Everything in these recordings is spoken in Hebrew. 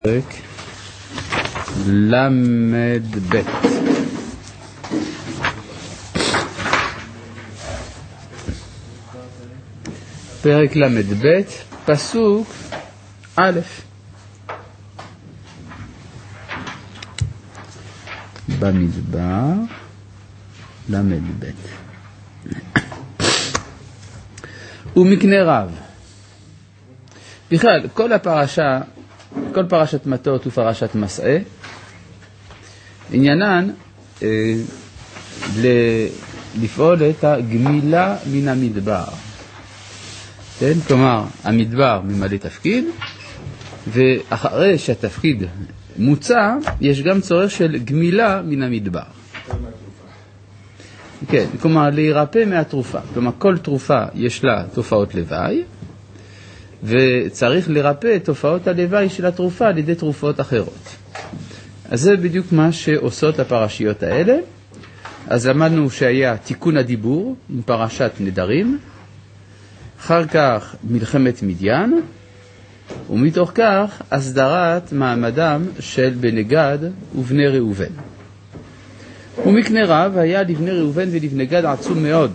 פרק למד ב' פרק למד ב' פסוק א'. במדבר למד ב'. ומקנה רב. בכלל, כל פרשת מטות ופרשת מסעה, עניינן לפעול את הגמילה מן המדבר. כן? כלומר, המדבר ממלא תפקיד, ואחרי שהתפקיד מוצא, יש גם צורך של גמילה מן המדבר. כן, כלומר, להירפא מהתרופה. כלומר, כל תרופה יש לה תופעות לוואי, וצריך לרפא את תופעות הלוואי של התרופה על ידי תרופות אחרות. אז זה בדיוק מה שעושות הפרשיות האלה. אז למדנו שהיה תיקון הדיבור עם פרשת נדרים, אחר כך מלחמת מדיין, ומתוך כך הסדרת מעמדם של בני גד ובני ראובן. ומקנה רב היה לבני ראובן ולבני גד עצום מאוד.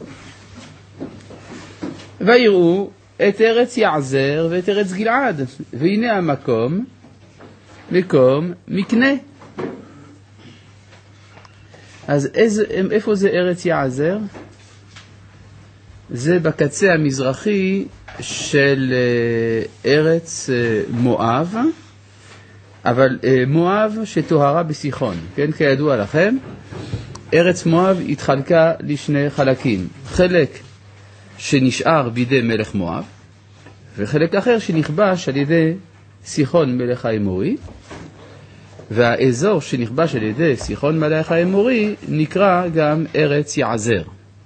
ויראו את ארץ יעזר ואת ארץ גלעד, והנה המקום, מקום מקנה. אז איפה זה ארץ יעזר? זה בקצה המזרחי של ארץ מואב, אבל מואב שתוהרה בסיחון, כן, כידוע לכם, ארץ מואב התחלקה לשני חלקים, חלק שנשאר בידי מלך מואב, וחלק אחר שנכבש על ידי סיחון מלך האמורי, והאזור שנכבש על ידי סיחון מלך האמורי נקרא גם ארץ יעזר.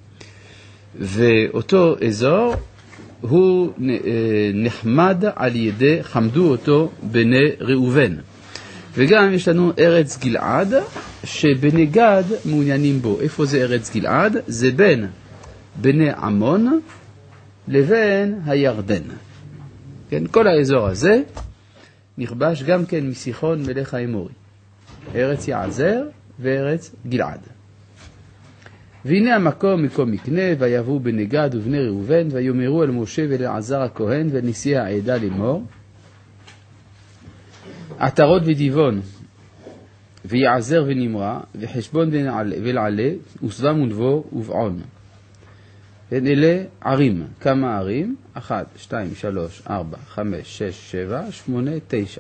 ואותו אזור הוא נחמד על ידי, חמדו אותו בני ראובן. וגם יש לנו ארץ גלעד שבני גד מעוניינים בו. איפה זה ארץ גלעד? זה בין בני עמון לבין הירדן. כן, כל האזור הזה נכבש גם כן מסיחון מלך האמורי. ארץ יעזר וארץ גלעד. והנה המקום מקום מקנה, ויבואו בני גד ובני ראובן, ויאמרו אל משה ולעזר הכהן ונשיא העדה לאמור, עטרות ודיבון, ויעזר ונמרה, וחשבון ולעלה, וסבם ונבור ובעון. אלה ערים. כמה ערים? 1, 2, 3, 4, 5, 6, 7, 8, 9.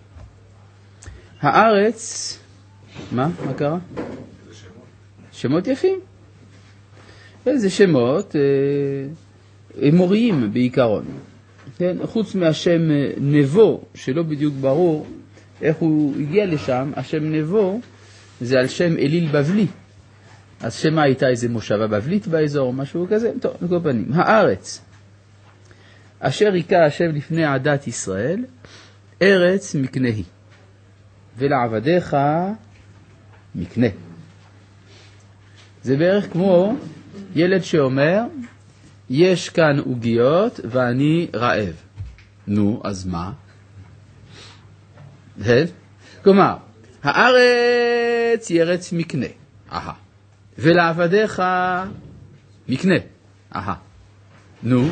הארץ, מה קרה? שמות יפים. זה שמות אמוריים בעיקרון. כן? חוץ מהשם נבו, שלא בדיוק ברור איך הוא הגיע לשם, השם נבו זה על שם אליל בבלי. אז שמה הייתה איזה מושבה בבלית באזור, משהו כזה? טוב, לכל פנים. הארץ, אשר היכה השם לפני עדת ישראל, ארץ מקנה היא. ולעבדיך מקנה. זה בערך כמו ילד שאומר, יש כאן עוגיות ואני רעב. נו, אז מה? כלומר, הארץ היא ארץ מקנה. ולעבדיך מקנה. נו.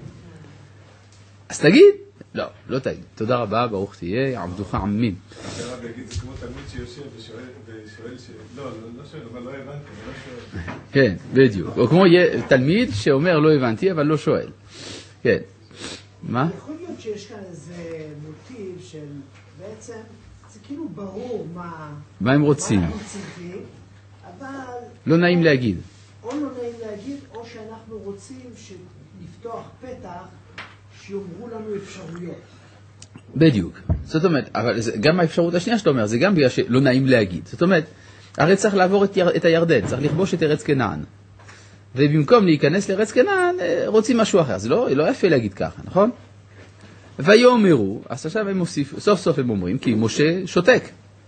אז תגיד? לא תגיד. תודה רבה, ברוך תהיה, עבדוך עמים. הרב יגיד, זה כמו תלמיד שיושב ושואל לא שואל, אבל לא הבנתי, לא שואל. כן, בדיוק. או כמו תלמיד שאומר לא הבנתי, אבל לא שואל. כן. מה? יכול להיות שיש כאן איזה מוטיב של בעצם, זה כאילו ברור מה הם רוצים. אבל לא נעים להגיד. או לא נעים להגיד, או שאנחנו רוצים לפתוח פתח שיאמרו לנו אפשרויות. בדיוק. זאת אומרת, אבל גם האפשרות השנייה שאתה אומר, זה גם בגלל שלא נעים להגיד. זאת אומרת, הרי צריך לעבור את הירדן, צריך לכבוש את ארץ כנען. ובמקום להיכנס לארץ כנען, רוצים משהו אחר. זה לא יפה להגיד ככה, נכון? ויאמרו, אז עכשיו הם מוסיפו, סוף סוף הם אומרים, כי משה שותק.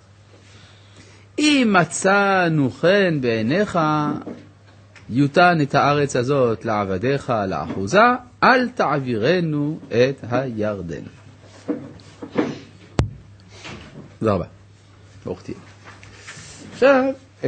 אם מצאנו חן בעיניך, יותן את הארץ הזאת לעבדיך לאחוזה, אל תעבירנו את הירדן. תודה רבה. ברוך תהיה. עכשיו,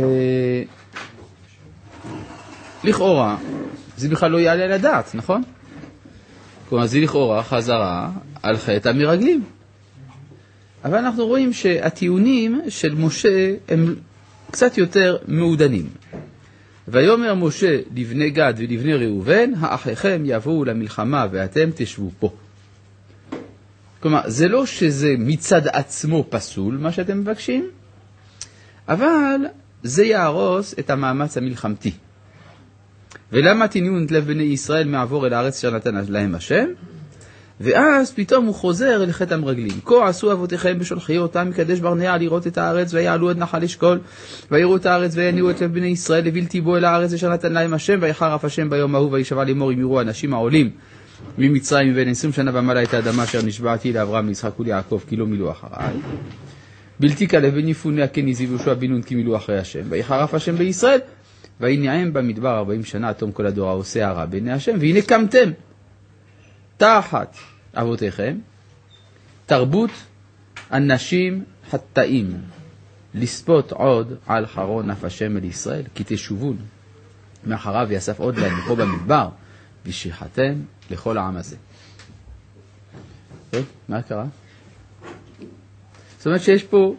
לכאורה, זה בכלל לא יעלה על הדעת, נכון? כלומר, זה לכאורה חזרה על חטא המרגלים. אבל אנחנו רואים שהטיעונים של משה הם קצת יותר מעודנים. ויאמר משה לבני גד ולבני ראובן, האחיכם יבואו למלחמה ואתם תשבו פה. כלומר, זה לא שזה מצד עצמו פסול, מה שאתם מבקשים, אבל זה יהרוס את המאמץ המלחמתי. ולמה תניעו את לב בני ישראל מעבור אל הארץ שנתן להם השם? ואז פתאום הוא חוזר אל חטא המרגלים. כה עשו אבותיכם בשולחי אותם מקדש ברנע לראות את הארץ, ויעלו עד נחל אשכול, ויראו את הארץ ויניעו את לב בני ישראל, לבלתי בו אל הארץ אשר נתן להם השם, ויחרף השם ביום ההוא, וישבע לאמור אם יראו אנשים העולים ממצרים מבין 20 שנה ומעלה את האדמה אשר נשבעתי לאברהם ליצחק וליעקב כי לא מילאו אחריי. בלתי כלב וניפוניה כניזי ויהושע בן נון כי מילאו אחרי השם. ויחרף השם בישראל, ויניעם במדבר 40 שנה עד תום כל הדור העושה הרע בעיני השם, והנה קמתם תחת אבותיכם תרבות אנשים חטאים לספות עוד על חרון אף השם אל ישראל, כי תשובון מאחריו ויאסף עוד להם פה במדבר ושחטם לכל העם הזה. טוב, מה קרה? זאת אומרת שיש פה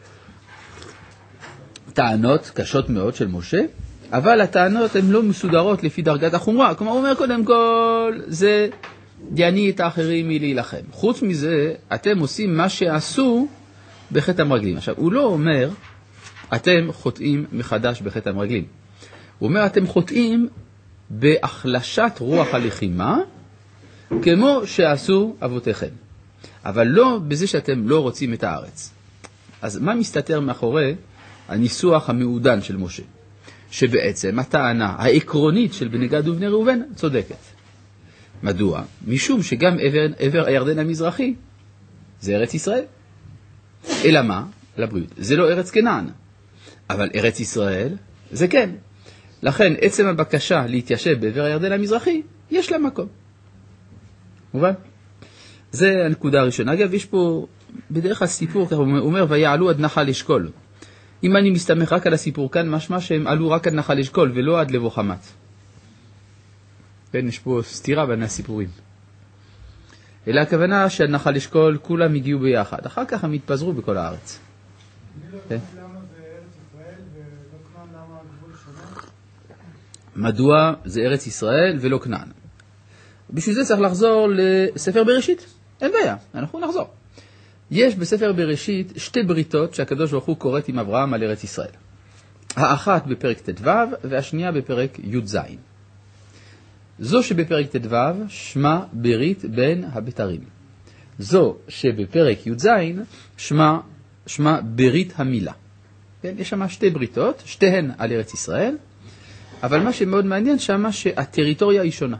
טענות קשות מאוד של משה, אבל הטענות הן לא מסודרות לפי דרגת החומרה. כלומר, הוא אומר קודם כל, זה יעני את האחרים מלהילחם. חוץ מזה, אתם עושים מה שעשו בחטא המרגלים. עכשיו, הוא לא אומר, אתם חוטאים מחדש בחטא המרגלים. הוא אומר, אתם חוטאים בהחלשת רוח הלחימה, כמו שעשו אבותיכם. אבל לא בזה שאתם לא רוצים את הארץ. אז מה מסתתר מאחורי הניסוח המעודן של משה? שבעצם הטענה העקרונית של בני גד ובני ראובן צודקת. מדוע? משום שגם עבר הירדן המזרחי זה ארץ ישראל. אלא מה? לבריאות. זה לא ארץ כנען, אבל ארץ ישראל זה כן. לכן עצם הבקשה להתיישב בעבר הירדן המזרחי יש לה מקום. מובן? זה הנקודה הראשונה. אגב, יש פה בדרך הסיפור, כך הוא אומר, ויעלו עד נחל אשכול. אם אני מסתמך רק על הסיפור כאן, משמע שהם עלו רק עד נחל אשכול ולא עד לבוא חמת. כן, יש פה סתירה בין הסיפורים. אלא הכוונה שעד נחל אשכול כולם הגיעו ביחד. אחר כך הם התפזרו בכל הארץ. אני לא יודע למה זה ארץ ישראל ולא כנען, למה הגבול שונה? מדוע זה ארץ ישראל ולא כנען? בשביל זה צריך לחזור לספר בראשית. אין בעיה, אנחנו נחזור. יש בספר בראשית שתי בריתות שהקדוש ברוך הוא קוראת עם אברהם על ארץ ישראל. האחת בפרק ט"ו והשנייה בפרק י"ז. זו שבפרק ט"ו שמה ברית בין הבתרים. זו שבפרק י"ז שמה ברית המילה. כן, יש שם שתי בריתות, שתיהן על ארץ ישראל, אבל מה שמאוד מעניין שמה שהטריטוריה היא שונה.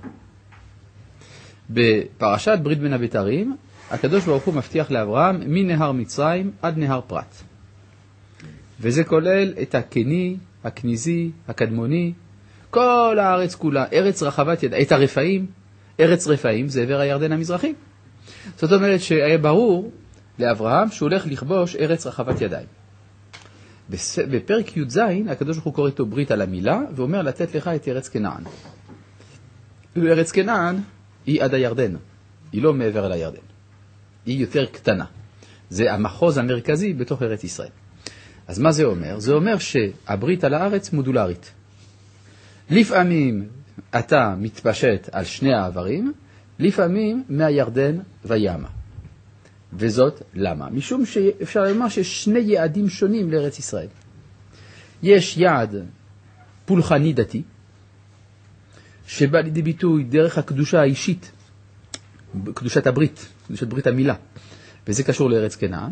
בפרשת ברית בין הבתרים, הקדוש ברוך הוא מבטיח לאברהם מנהר מצרים עד נהר פרת. וזה כולל את הקני, הכניזי, הקדמוני, כל הארץ כולה, ארץ רחבת ידיים, את הרפאים, ארץ רפאים זה עבר הירדן המזרחי. זאת אומרת שהיה ברור לאברהם שהוא הולך לכבוש ארץ רחבת ידיים. בפרק י"ז הקדוש ברוך הוא קורא איתו ברית על המילה, ואומר לתת לך את ארץ כנען. ארץ כנען היא עד הירדן, היא לא מעבר אל הירדן. היא יותר קטנה. זה המחוז המרכזי בתוך ארץ ישראל. אז מה זה אומר? זה אומר שהברית על הארץ מודולרית. לפעמים אתה מתפשט על שני העברים, לפעמים מהירדן וימה. וזאת למה? משום שאפשר לומר שיש שני יעדים שונים לארץ ישראל. יש יעד פולחני דתי, שבא לידי ביטוי דרך הקדושה האישית, קדושת הברית, קדושת ברית המילה, וזה קשור לארץ כנען.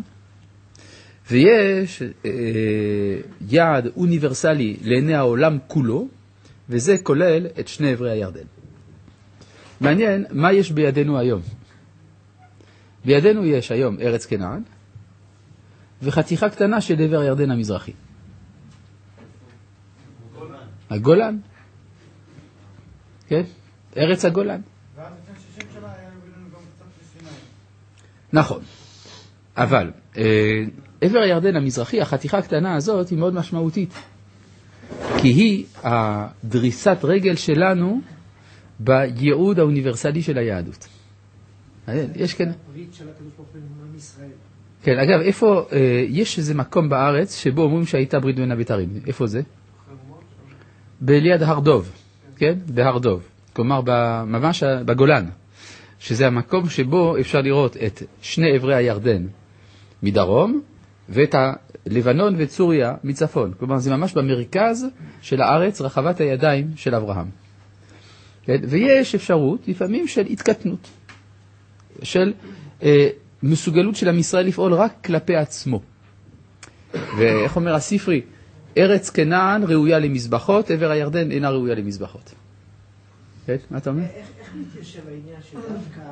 ויש יעד אוניברסלי לעיני העולם כולו, וזה כולל את שני עברי הירדן. מעניין, מה יש בידינו היום? בידינו יש היום ארץ כנען, וחתיכה קטנה של עבר הירדן המזרחי. הגולן. כן? ארץ הגולן. ואז לפני 60 שנה היה בינינו גם קצת לסיני. נכון. אבל עבר הירדן המזרחי, החתיכה הקטנה הזאת היא מאוד משמעותית. כי היא הדריסת רגל שלנו בייעוד האוניברסלי של היהדות. יש כאן... ברית של הקדוש ברוך הוא עם ישראל. כן, אגב, איפה, יש איזה מקום בארץ שבו אומרים שהייתה ברית בין הבתרים. איפה זה? ליד הר דוב, כן? בהר דוב. כלומר, ממש בגולן. שזה המקום שבו אפשר לראות את שני עברי הירדן מדרום, ואת הלבנון ואת סוריה מצפון. כלומר, זה ממש במרכז של הארץ, רחבת הידיים של אברהם. כן? ויש אפשרות, לפעמים, של התקטנות. של מסוגלות של עם ישראל לפעול רק כלפי עצמו. ואיך אומר הספרי? ארץ כנען ראויה למזבחות, עבר הירדן אינה ראויה למזבחות. כן? מה אתה אומר? איך מתיישב העניין שדווקא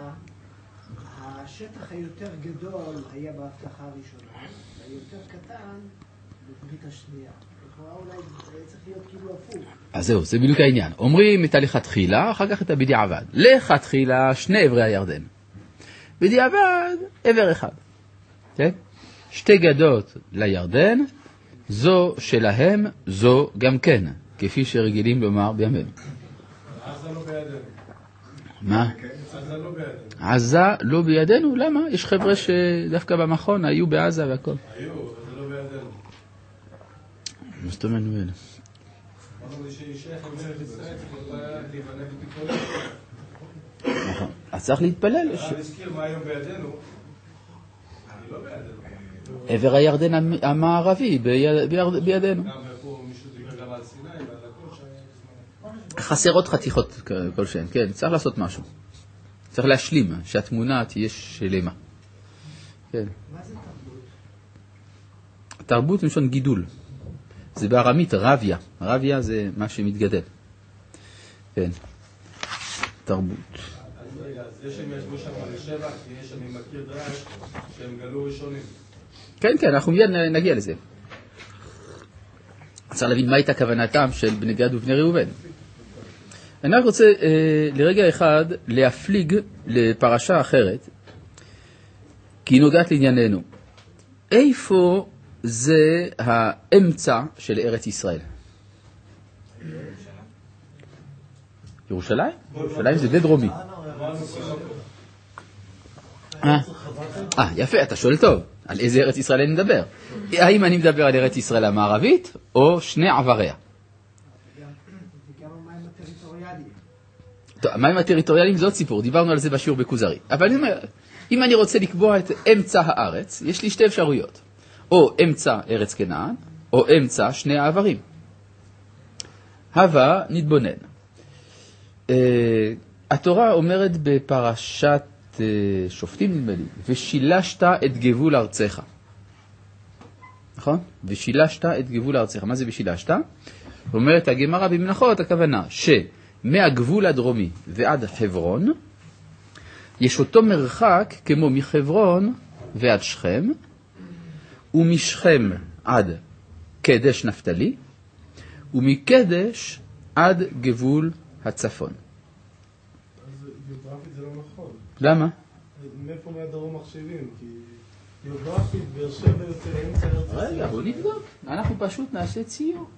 השטח היותר גדול היה בהבטחה הראשונה, והיותר קטן בברית השנייה? אולי צריך להיות כאילו הפוך. אז זהו, זה בדיוק העניין. אומרים את הלכתחילה, אחר כך את הבדיעבד. לכתחילה שני עברי הירדן. בדיעבד עבר אחד. כן? שתי גדות לירדן, זו שלהם, זו גם כן, כפי שרגילים לומר בימינו. עזה לא בידינו. מה? עזה לא בידינו. עזה לא בידינו? למה? יש חבר'ה שדווקא במכון היו בעזה והכל. היו, אבל זה לא בידינו. מה זאת אומרת? אמרנו לי שישייך למלך ישראל, צריך להיבנה בתיקון. נכון. אז צריך להתפלל. נזכיר מה היום בידינו. אני לא בידינו. עבר הירדן המערבי בידינו. גם פה מישהו דיבר גם על סיני ועל הכל חסרות חתיכות כלשהן, כן, צריך לעשות משהו. צריך להשלים, שהתמונה תהיה שלמה. כן. מה זה תרבות? תרבות משון גידול. זה בארמית רביה. רביה זה מה שמתגדל. כן. תרבות. רגע, אז שהם ישבו שם לשבח, כי יש, אני מכיר דרש, שהם גלו ראשונים. כן, כן, אנחנו מיד נגיע לזה. צריך להבין מה הייתה כוונתם של בני גד ובני ראובן. אני רק רוצה לרגע אחד להפליג לפרשה אחרת, כי היא נוגעת לענייננו. איפה זה האמצע של ארץ ישראל? ירושלים? ירושלים זה די דרומי. יפה, אתה שואל טוב. על איזה ארץ ישראל אני מדבר? האם אני מדבר על ארץ ישראל המערבית, או שני עבריה? וגם המים הטריטוריאליים. טוב, המים הטריטוריאליים זה עוד סיפור, דיברנו על זה בשיעור בכוזרי. אבל אני אומר, אם אני רוצה לקבוע את אמצע הארץ, יש לי שתי אפשרויות. או אמצע ארץ כנען, או אמצע שני העברים. הווה נתבונן. התורה אומרת בפרשת שופטים נדמה לי, ושילשת את גבול ארצך. נכון? ושילשת את גבול ארצך. מה זה ושילשת? אומרת הגמרא במנחות, הכוונה שמהגבול הדרומי ועד חברון, יש אותו מרחק כמו מחברון ועד שכם, ומשכם עד קדש נפתלי, ומקדש עד גבול הצפון. גיאוגרפית זה לא נכון. למה? מאיפה מהדרום מחשבים? כי גיאוגרפית באר שבע יוצא אמצע ארץ ישראל. רגע, בוא נבדוק. אנחנו פשוט נעשה ציור.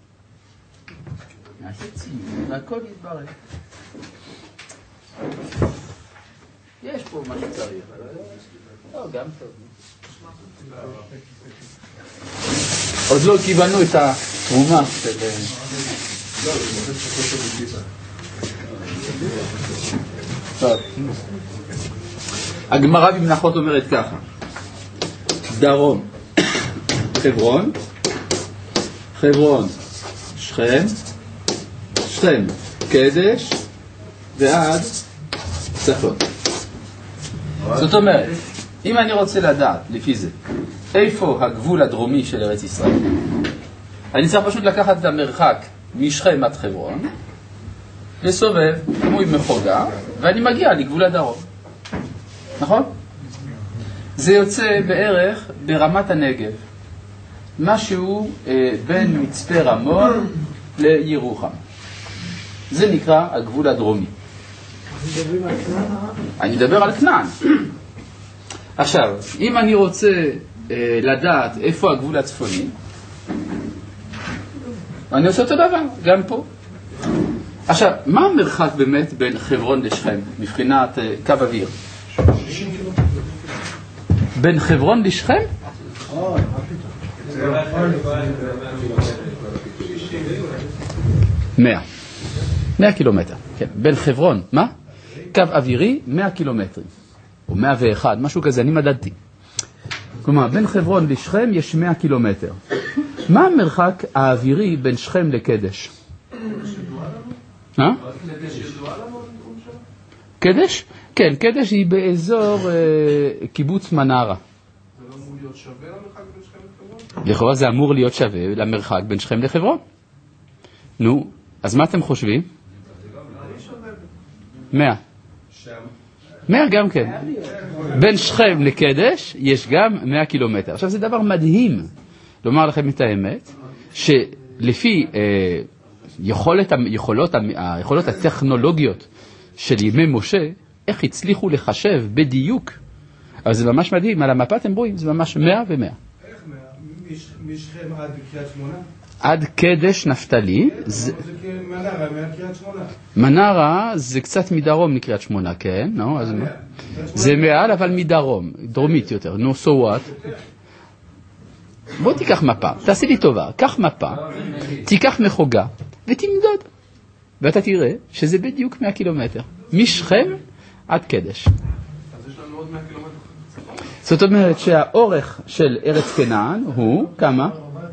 והכל יתברר. יש פה מה שצריך. לא, גם טוב. עוד לא קיבלנו את התרומה של... טוב. הגמרא במנחות אומרת ככה. דרום, חברון, חברון, שכם, שכם, קדש, ועד צפון. זאת אומרת, אם אני רוצה לדעת לפי זה, איפה הגבול הדרומי של ארץ ישראל, אני צריך פשוט לקחת את המרחק משכם עד חברון, לסובב כמו עם מחוגה, ואני מגיע לגבול הדרום. נכון? זה יוצא בערך ברמת הנגב, משהו בין מצפה רמון לירוחם. זה נקרא הגבול הדרומי. מדברים על כנען? אני מדבר על כנען. עכשיו, אם אני רוצה לדעת איפה הגבול הצפוני, אני עושה אותו דבר, גם פה. עכשיו, מה המרחק באמת בין חברון לשכם, מבחינת קו אוויר? 60 קילומטר. בין חברון לשכם? 100 קילומטר, כן. בין חברון, מה? קו אווירי 100 קילומטרים, או 101, משהו כזה, אני מדדתי. כלומר, בין חברון לשכם יש 100 קילומטר. מה המרחק האווירי בין שכם לקדש? קדש? כן, קדש היא באזור קיבוץ מנרה. זה לא אמור להיות שווה למרחק בין שכם לחברון? לכאורה זה אמור להיות שווה למרחק בין שכם לחברון. נו, אז מה אתם חושבים? 100. 100 גם כן. בין שכם לקדש יש גם 100 קילומטר. עכשיו זה דבר מדהים לומר לכם את האמת, שלפי היכולות הטכנולוגיות של ימי משה, איך הצליחו לחשב בדיוק. אבל זה ממש מדהים, על המפה אתם רואים, זה ממש 100 ו-100. איך 100? משכם עד קריית שמונה? עד קדש נפתלי. זה מנרה, מהקריית שמונה. מנרה זה קצת מדרום מקריית שמונה, כן? זה מעל אבל מדרום, דרומית יותר. נו, so what? בוא תיקח מפה, תעשי לי טובה, קח מפה, תיקח מחוגה ותמדוד. ואתה תראה שזה בדיוק 100 קילומטר. משכם עד קדש. אז יש לנו עוד 100 קילומטר. זאת אומרת שהאורך של ארץ כנען הוא כמה?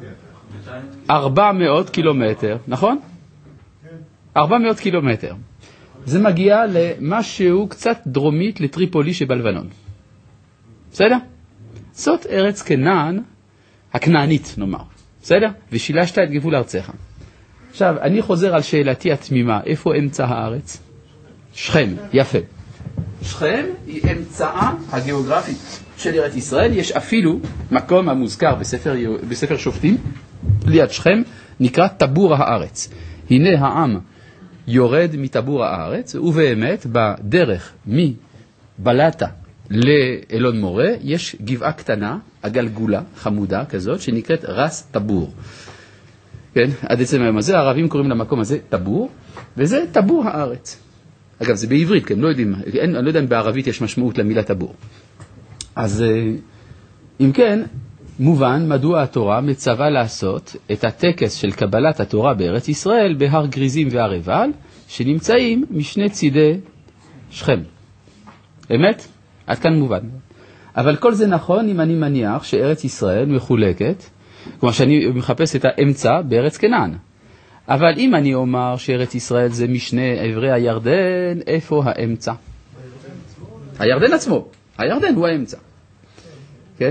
400 קילומטר, נכון? 400 קילומטר. זה מגיע למשהו קצת דרומית לטריפולי שבלבנון. בסדר? זאת ארץ כנען, הכנענית נאמר. בסדר? ושילשת את גבול ארצך. עכשיו, אני חוזר על שאלתי התמימה. איפה אמצע הארץ? שכם, יפה. שכם היא אמצעה הגיאוגרפית של ארץ ישראל. יש אפילו מקום המוזכר בספר שופטים, ליד שכם, נקרא טבור הארץ. הנה העם יורד מטבור הארץ, ובאמת בדרך מבלטה לאלון מורה, יש גבעה קטנה, הגלגולה, חמודה כזאת, שנקראת רס טבור. כן, עד עצם היום הזה, הערבים קוראים למקום הזה טבור, וזה טבור הארץ. אגב, זה בעברית, כי הם לא יודעים, אני לא יודע אם בערבית יש משמעות למילה טבור. אז אם כן, מובן מדוע התורה מצווה לעשות את הטקס של קבלת התורה בארץ ישראל בהר גריזים והר עיבל, שנמצאים משני צידי שכם. אמת? עד כאן מובן. אבל כל זה נכון אם אני מניח שארץ ישראל מחולקת, כלומר שאני מחפש את האמצע בארץ כנען. אבל אם אני אומר שארץ ישראל זה משני עברי הירדן, איפה האמצע? הירדן עצמו. הירדן הוא האמצע. כן?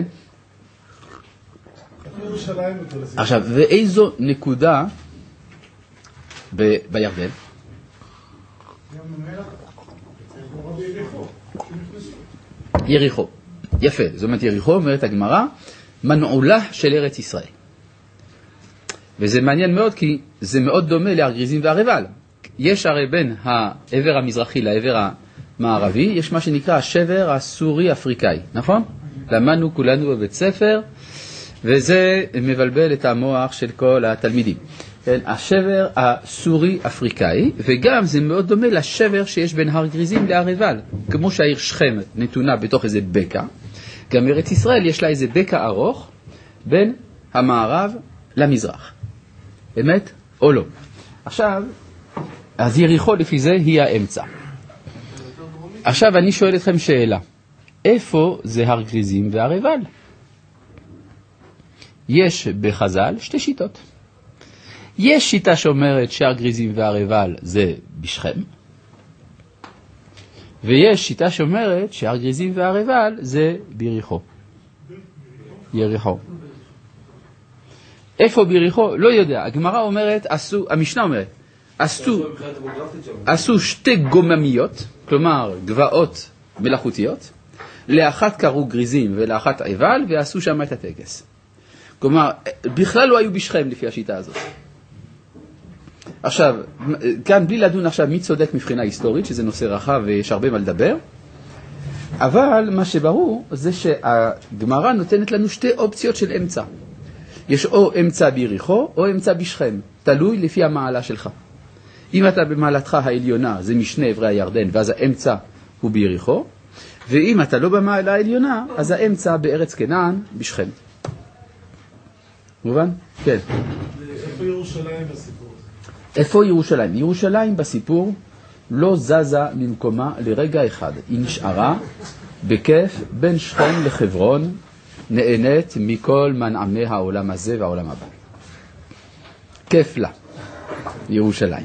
עכשיו, ואיזו נקודה בירדן? יריחו. יפה. זאת אומרת, יריחו, אומרת הגמרא, מנעולה של ארץ ישראל. וזה מעניין מאוד, כי זה מאוד דומה להר גריזים והר עיבל. יש הרי בין העבר המזרחי לעבר המערבי, יש מה שנקרא השבר הסורי-אפריקאי, נכון? למדנו כולנו בבית ספר, וזה מבלבל את המוח של כל התלמידים. כן? השבר הסורי-אפריקאי, וגם זה מאוד דומה לשבר שיש בין הר גריזים להר עיבל. כמו שהעיר שכם נתונה בתוך איזה בקע, גם ארץ ישראל יש לה איזה בקע ארוך בין המערב למזרח. אמת או לא? עכשיו, אז יריחו לפי זה היא האמצע. עכשיו אני שואל אתכם שאלה. איפה זה הר גריזים והר עיבל? יש בחז"ל שתי שיטות. יש שיטה שאומרת שהר גריזים והר עיבל זה בשכם, ויש שיטה שאומרת שהר גריזים והר עיבל זה ביריחו. יריחו. איפה ביריחו? לא יודע. הגמרא אומרת, המשנה אומרת, עשו שתי גוממיות, כלומר גבעות מלאכותיות, לאחת קראו גריזים ולאחת עיבל, ועשו שם את הטקס. כלומר, בכלל לא היו בשכם לפי השיטה הזאת. עכשיו, כאן בלי לדון עכשיו מי צודק מבחינה היסטורית, שזה נושא רחב ויש הרבה מה לדבר, אבל מה שברור זה שהגמרא נותנת לנו שתי אופציות של אמצע. יש או אמצע ביריחו או אמצע בשכם, תלוי לפי המעלה שלך. אם אתה במעלתך העליונה זה משני עברי הירדן ואז האמצע הוא ביריחו, ואם אתה לא במעלה העליונה אז האמצע בארץ כנען בשכם. מובן? כן. איפה ירושלים בסיפור? איפה ירושלים? ירושלים בסיפור לא זזה ממקומה לרגע אחד. היא נשארה בכיף בין שכם לחברון, נהנית מכל מנעמי העולם הזה והעולם הבא. כיף לה, ירושלים.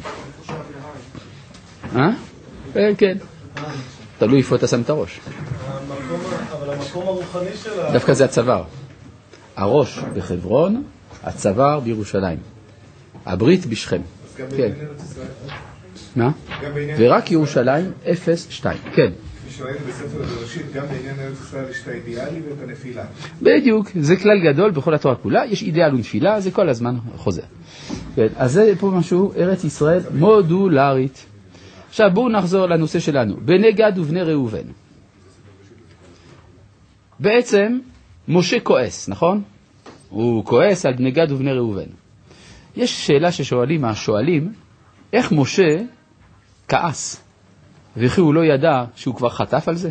כן. תלוי איפה אתה שם את הראש. אבל המקום הרוחני שלה... דווקא זה הצוואר. הראש בחברון, הצוואר בירושלים. הברית בשכם. אז גם כן. בעניין ארץ ישראל? מה? גם בעניין... ורק ירושלים 0-2. כן. שראינו בספר בראשית, גם בעניין ארץ ישראל יש את האידיאלי ואת הנפילה. בדיוק, זה כלל גדול בכל התורה כולה, יש אידיאל ונפילה, זה כל הזמן חוזר. כן, אז זה פה משהו, ארץ ישראל מודולרית. עכשיו בואו נחזור לנושא שלנו, בני גד ובני ראובן. בעצם משה כועס, נכון? הוא כועס על בני גד ובני ראובן. יש שאלה ששואלים השואלים, איך משה כעס? וכי הוא לא ידע שהוא כבר חטף על זה?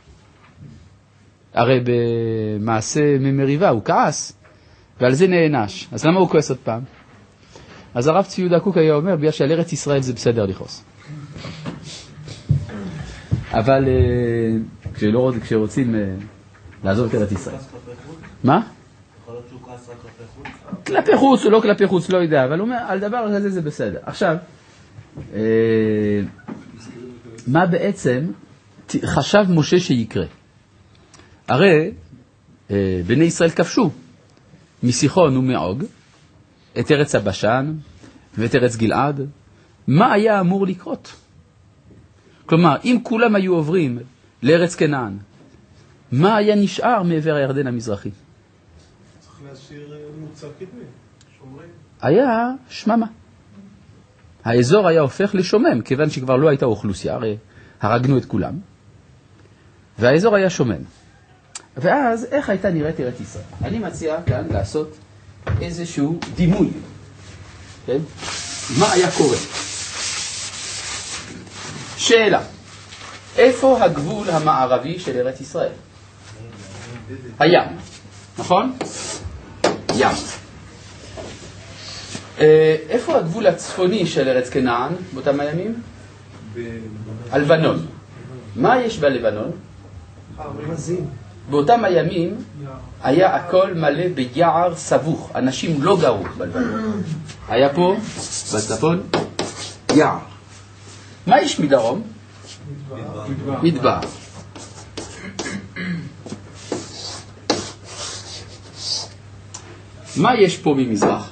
הרי במעשה ממריבה הוא כעס, ועל זה נענש. אז למה הוא כועס עוד פעם? אז הרב צבי יהודה קוק היה אומר, בגלל שעל ארץ ישראל זה בסדר לכעוס. אבל כשרוצים לעזוב את ארץ ישראל. מה? יכול להיות שהוא כעס רק כלפי חוץ? כלפי חוץ או לא כלפי חוץ, לא יודע, אבל הוא אומר, על דבר הזה זה בסדר. עכשיו, מה בעצם חשב משה שיקרה? הרי בני ישראל כבשו מסיחון ומעוג את ארץ הבשן ואת ארץ גלעד. מה היה אמור לקרות? כלומר, אם כולם היו עוברים לארץ כנען, מה היה נשאר מעבר הירדן המזרחי? צריך להשאיר מוצא קדמי, שומרים. היה שממה. האזור היה הופך לשומם, כיוון שכבר לא הייתה אוכלוסייה, הרי הרגנו את כולם, והאזור היה שומם. ואז איך הייתה נראית ארץ ישראל? אני מציע כאן לעשות איזשהו דימוי. כן? מה היה קורה? שאלה, איפה הגבול המערבי של ארץ ישראל? הים, נכון? ים. איפה הגבול הצפוני של ארץ כנען באותם הימים? הלבנון. מה יש בלבנון? רזים. באותם הימים היה הכל מלא ביער סבוך. אנשים לא גרו בלבנון. היה פה בצפון יער. מה יש מדרום? מדבר. מה יש פה ממזרח?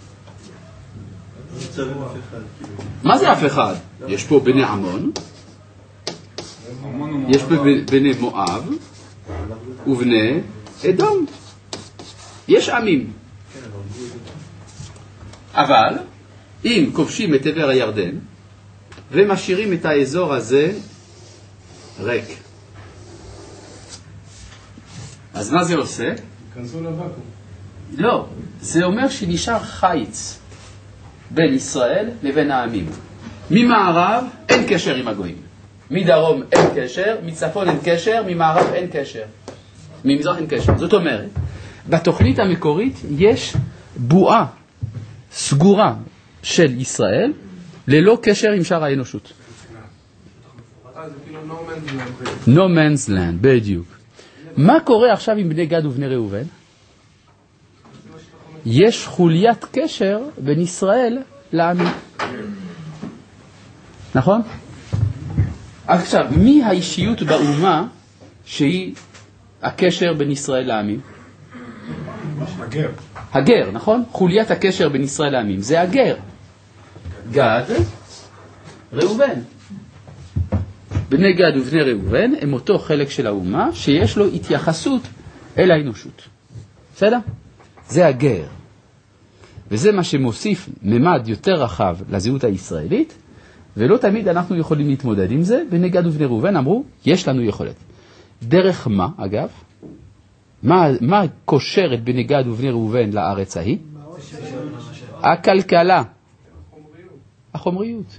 מה זה אף אחד? יש פה בני עמון, יש פה בני מואב ובני אדום. יש עמים. אבל אם כובשים את עבר הירדן ומשאירים את האזור הזה ריק, אז מה זה עושה? כנסו לבקום. לא, זה אומר שנשאר חיץ בין ישראל לבין העמים. ממערב אין קשר עם הגויים, מדרום אין קשר, מצפון אין קשר, ממערב אין קשר, ממזרח אין קשר. זאת אומרת, בתוכנית המקורית יש בועה סגורה של ישראל ללא קשר עם שאר האנושות. זה כאילו no man's land. No man's land, בדיוק. מה קורה עכשיו עם בני גד ובני ראובן? יש חוליית קשר בין ישראל לעמים. נכון? עכשיו, מי האישיות באומה שהיא הקשר בין ישראל לעמים? הגר. הגר, נכון? חוליית הקשר בין ישראל לעמים. זה הגר. גד, ראובן. בני גד ובני ראובן הם אותו חלק של האומה שיש לו התייחסות אל האנושות. בסדר? זה הגר. וזה מה שמוסיף ממד יותר רחב לזהות הישראלית, ולא תמיד אנחנו יכולים להתמודד עם זה. בני גד ובני ראובן אמרו, יש לנו יכולת. דרך מה, אגב? מה קושר את בני גד ובני ראובן לארץ ההיא? הכלכלה. החומריות.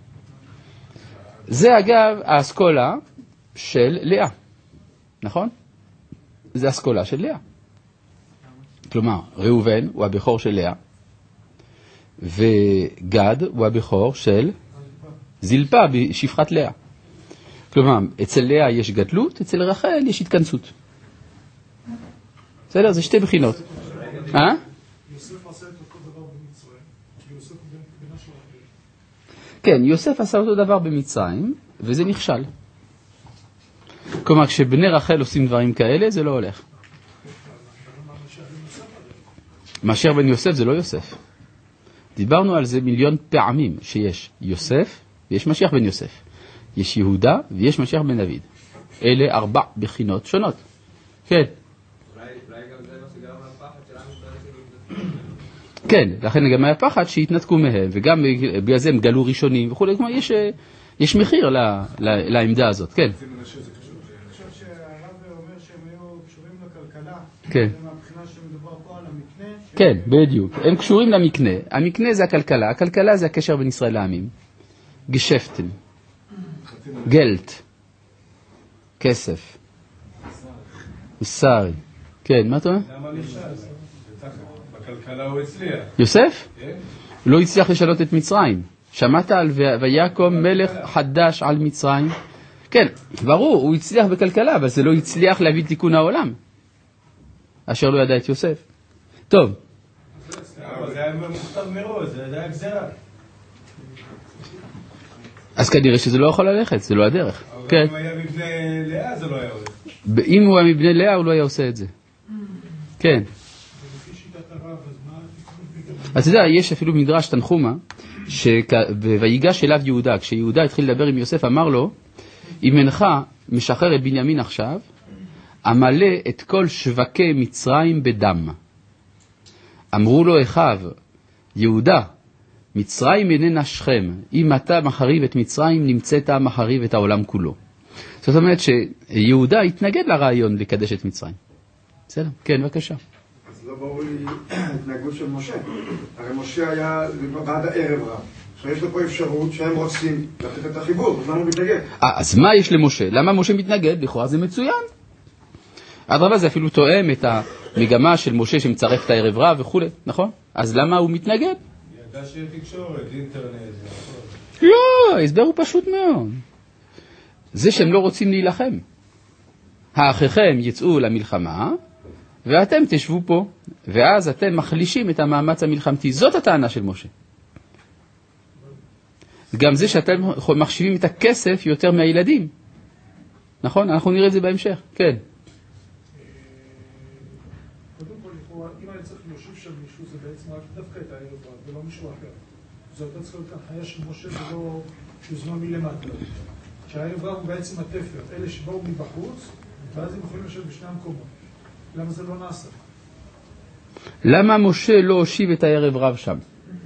זה אגב האסכולה של לאה. נכון? זה האסכולה של לאה. כלומר, ראובן הוא הבכור של לאה, וגד הוא הבכור של זלפה בשפחת לאה. כלומר, אצל לאה יש גדלות, אצל רחל יש התכנסות. בסדר? זה שתי בחינות. יוסף עשה את אותו דבר במצרים, יוסף בנה של רחל. כן, יוסף עשה אותו דבר במצרים, וזה נכשל. כלומר, כשבני רחל עושים דברים כאלה, זה לא הולך. מאשר בן יוסף זה לא יוסף. דיברנו על זה מיליון פעמים, שיש יוסף ויש משיח בן יוסף. יש יהודה ויש משיח בן דוד. אלה 4 בחינות שונות. כן. אולי גם זה מה שגרם לפחד שלנו. כן, לכן גם היה פחד שהתנתקו מהם, וגם בגלל זה הם גלו ראשונים וכו'. כלומר, יש מחיר לעמדה הזאת, כן. אני חושב שהרב אומר שהם היו קשורים לכלכלה. כן. מהבחינה שמדובר פה על המקנה. כן, בדיוק. הם קשורים למקנה. המקנה זה הכלכלה. הכלכלה זה הקשר בין ישראל לעמים. גשפטן. גלט. כסף. מסרי. כן, מה אתה אומר? למה נכשל? בכלכלה הוא הצליח. יוסף? כן. הוא לא הצליח לשנות את מצרים. שמעת על ויקום מלך חדש על מצרים? כן, ברור, הוא הצליח בכלכלה, אבל זה לא הצליח להביא תיקון העולם. אשר לא ידע את יוסף. טוב. אבל זה היה מוכתב מראש, זה היה גזירה. אז כנראה שזה לא יכול ללכת, זה לא הדרך. אבל כן. אם היה מבני לאה זה לא היה הולך. אם הוא היה מבני לאה, הוא לא היה עושה את זה. כן. לפי שיטת הרב, אז מה התיקון? אז אתה יודע, יש אפילו מדרש תנחומה, ויגש אליו יהודה, כשיהודה התחיל לדבר עם יוסף, אמר לו, אם אינך משחרר את בנימין עכשיו, אמלא את כל שווקי מצרים בדם. אמרו לו אחיו, יהודה, מצרים איננה שכם, אם אתה מחריב את מצרים, נמצאת מחריב את העולם כולו. זאת אומרת שיהודה התנגד לרעיון לקדש את מצרים. בסדר? כן, בבקשה. אז לא ברור לי התנהגות של משה. הרי משה היה בעד הערב רב. עכשיו יש לו פה אפשרות שהם רוצים לתת את החיבור, אז למה הוא מתנגד? אז מה יש למשה? למה משה מתנגד? לכאורה זה מצוין. אדרבה זה אפילו תואם את המגמה של משה שמצרף את הערב רב וכו', נכון? אז למה הוא מתנגד? ידע שיהיה תקשורת, אינטרנט. לא, ההסבר הוא פשוט מאוד. זה שהם לא רוצים להילחם. האחיכם יצאו למלחמה, ואתם תשבו פה, ואז אתם מחלישים את המאמץ המלחמתי. זאת הטענה של משה. גם זה שאתם מחשיבים את הכסף יותר מהילדים. נכון? אנחנו נראה את זה בהמשך. כן. קודם כל, לכאורה, אם היה צריך להושיב שם מישהו, זה בעצם רק דווקא את הערב רב, ולא מישהו אחר. זו הייתה צריכה להיות הנחיה של משה ולא יוזמה מלמטה. שהערב רב הוא בעצם התפר, אלה שבאו מבחוץ, ואז הם יכולים לשבת בשני המקומות. למה זה לא נעשה? למה משה לא הושיב את הערב רב שם?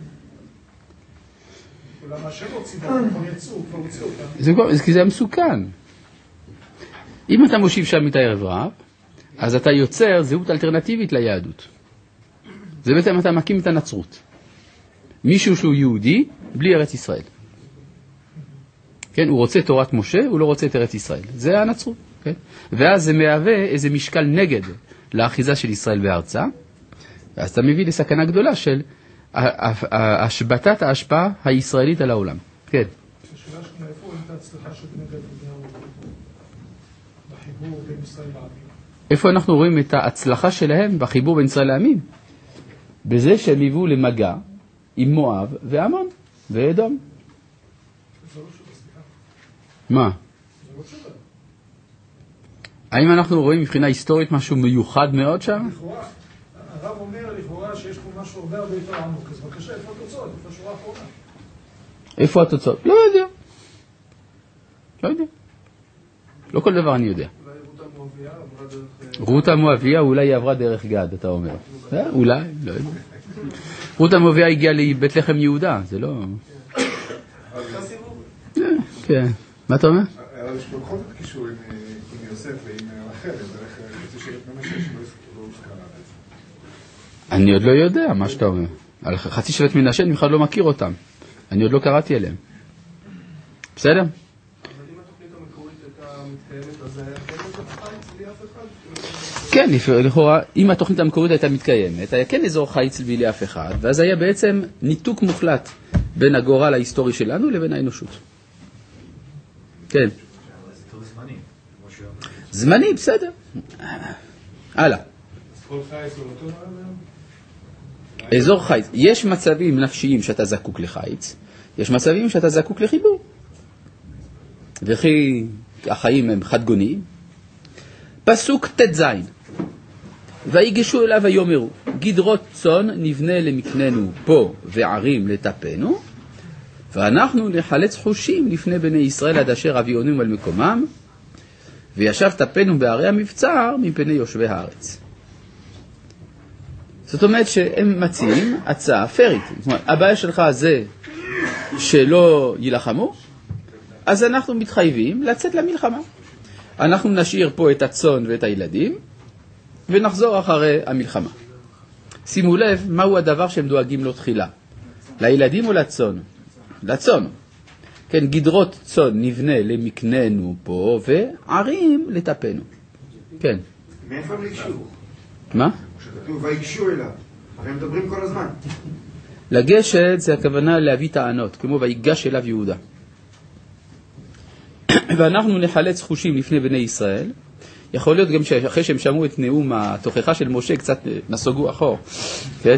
למה שלא הוציאו, כבר יצאו, כבר הוציאו אותם. כי זה מסוכן. אם אתה מושיב שם את הערב רב, אז אתה יוצר זהות אלטרנטיבית ליהדות. זה בעצם אתה מקים את הנצרות. מישהו שהוא יהודי, בלי ארץ ישראל. כן, הוא רוצה תורת משה, הוא לא רוצה את ארץ ישראל. זה הנצרות. כן? ואז זה מהווה איזה משקל נגד לאחיזה של ישראל בארצה, ואז אתה מביא לסכנה גדולה של השבתת ההשפעה הישראלית על העולם. כן. השאלה שנייה, איפה רואים את ההצלחה של בני גד ובני ראובן? בחיבור בין ישראל לעמים. איפה אנחנו רואים את ההצלחה שלהם בחיבור בין ישראל לעמים? בזה שהם הביאו למגע עם מואב ועמון ואדום. זה לא תשובה, סליחה. מה? זה לא תשובה. האם אנחנו רואים מבחינה היסטורית משהו מיוחד מאוד שם? לכאורה, הרב אומר לכאורה שיש פה משהו הרבה יותר עמוק. אז בבקשה, איפה התוצאות? איפה השורה האחרונה? איפה התוצאות? לא יודע. לא יודע. לא כל דבר אני יודע. אולי רות המואביה עברה דרך... רות המואביה אולי היא עברה דרך גד, אתה אומר. אולי, לא יודע. רות המואביה הגיעה לבית לחם יהודה, זה לא... כן. מה אתה אומר? אבל יש פה בכל זאת קישור עם יוסף ועם רחל, זה שבט מנשה שלא הוזכר בעצם. אני עוד לא יודע מה שאתה אומר. על חצי שבט מנשה אני בכלל לא מכיר אותם. אני עוד לא קראתי אליהם. בסדר? אבל אם התוכנית המקורית הייתה מתקיימת, אז היה כן אזור חיץ בלי אף אחד? כן, לכאורה, אם התוכנית המקורית הייתה מתקיימת, היה כן אזור חיץ בלי אף אחד, ואז היה בעצם ניתוק מוחלט בין הגורל ההיסטורי שלנו לבין האנושות. כן. זמני, בסדר. הלאה. כל חיץ הוא אותו מעלה? אזור חיץ. יש מצבים נפשיים שאתה זקוק לחיץ, יש מצבים שאתה זקוק לחיבור. וכי החיים הם חדגוניים. פסוק ת' ויגשו אליו ויאמרו, גדרות צאן נבנה למקננו פה וערים לטפנו, ואנחנו נחלץ חושים לפני בני ישראל עד אשר אביאונם על מקומם, וישב טפנו בערי המבצר מפני יושבי הארץ. זאת אומרת שהם מציעים הצעה פרית. זאת אומרת, הבעיה שלך זה שלא יילחמו, אז אנחנו מתחייבים לצאת למלחמה. אנחנו נשאיר פה את הצאן ואת הילדים, ונחזור אחרי המלחמה. שימו לב, מהו הדבר שהם דואגים לו תחילה? לילדים או לצאן? לצאן. כן, גדרות צאן נבנה למקננו פה, וערים לטפנו. כן. מאיפה הם ניגשו? מה? כשכתוב ויגשו אליו, הרי הם מדברים כל הזמן. לגשת זה הכוונה להביא טענות, כמו ויגש אליו יהודה. ואנחנו נחלץ חושים לפני בני ישראל. יכול להיות גם שאחרי שהם שמעו את נאום התוכחה של משה, קצת נסוגו אחור. כן?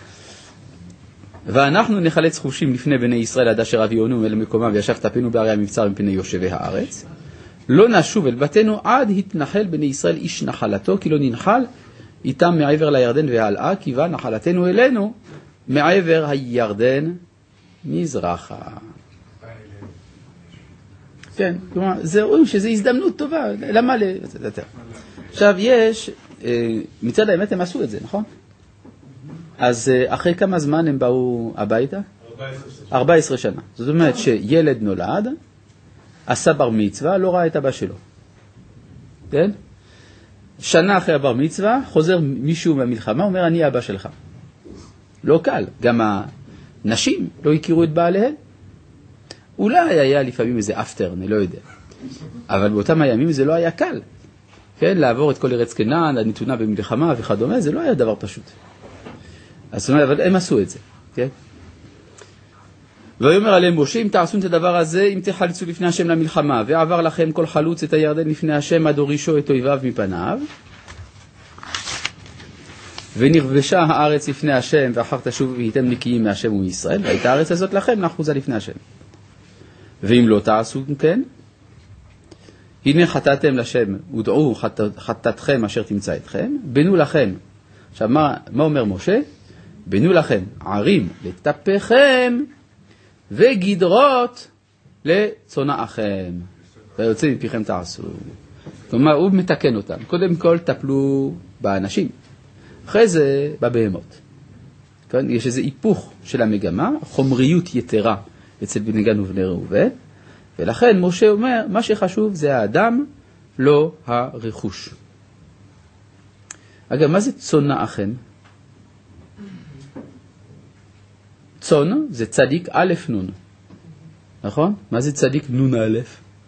ואנחנו נחלץ חושים לפני בני ישראל עד אשר אביאונם אל מקומם וישב טפנו בערי המבצר מפני יושבי הארץ. לא נשוב אל בתינו עד התנחל בני ישראל איש נחלתו, כי לא ננחל איתם מעבר לירדן והלאה, כי בא נחלתנו אלינו מעבר הירדן מזרחה. כן, כלומר, זה רואים שזו הזדמנות טובה. למה עכשיו יש, מצד האמת הם עשו את זה, נכון? אז אחרי כמה זמן הם באו הביתה? 14 שנה. זאת אומרת שילד נולד, עשה בר מצווה, לא ראה את אבא שלו. כן? שנה אחרי הבר מצווה, חוזר מישהו מהמלחמה, אומר אני אבא שלך. לא קל. גם הנשים לא הכירו את בעליהן. אולי היה לפעמים איזה אפטר, אני לא יודע. אבל באותם הימים זה לא היה קל. כן? לעבור את כל ארץ כנען, הנתונה במלחמה וכדומה, זה לא היה דבר פשוט. אז זאת אומרת, אבל הם עשו את זה. כן? ויאמר עליהם משה, אם תעשו את הדבר הזה, אם תחלצו לפני השם למלחמה, ועבר לכם כל חלוץ את הירדן לפני השם, עד הורישו את אויביו מפניו, ונכבשה הארץ לפני השם, ואחר תשובו והייתם נקיים מהשם ומישראל, והייתה הארץ הזאת לכם לאחוזה לפני השם. ואם לא תעשו כן, הנה חטאתם לשם, ודעו חטאתכם אשר תמצא אתכם, בנו לכם. עכשיו, מה אומר משה? בנו לכם ערים לטפכם, וגדרות לצונאכם. ויוצא מפיכם תעשו. כלומר, הוא מתקן אותם. קודם כל, טפלו באנשים. אחרי זה, בבהמות. כן? יש איזה היפוך של המגמה, חומריות יתרה אצל בני גד ובני ראובן, ולכן משה אומר, מה שחשוב זה האדם, לא הרכוש. אגב, מה זה צונאכם? צון זה צדיק א' נון. נכון? מה זה צדיק נון א'?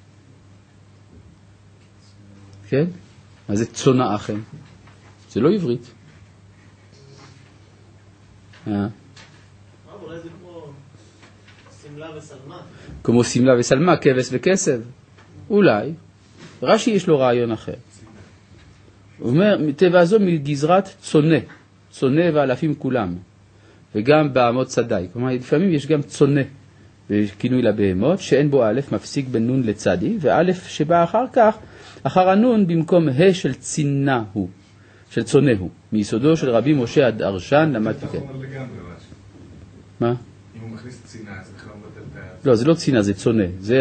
כן? מה זה צונאכם? זה לא עברית. אולי זה כמו סמלה וסלמה. כמו סמלה וסלמה, כבש וכסב. אולי. רש"י יש לו רעיון אחר. הוא אומר, מטבע זו מגזרת צונה. צונה ואלפים כולם. וגם בעמוד צדי. כלומר, לפעמים יש גם צונה בכינוי לבהמות, שאין בו א' מפסיק בין נון לצדי, וא' שבא אחר כך, אחר הנון במקום ה' של צינה הוא, של צונה הוא. מיסודו של רבי משה הדרשן למדתי כן. מה? אם הוא מכניס צינה, זה בכלל מבטל את היד. לא, זה לא צינה, זה צונה. זה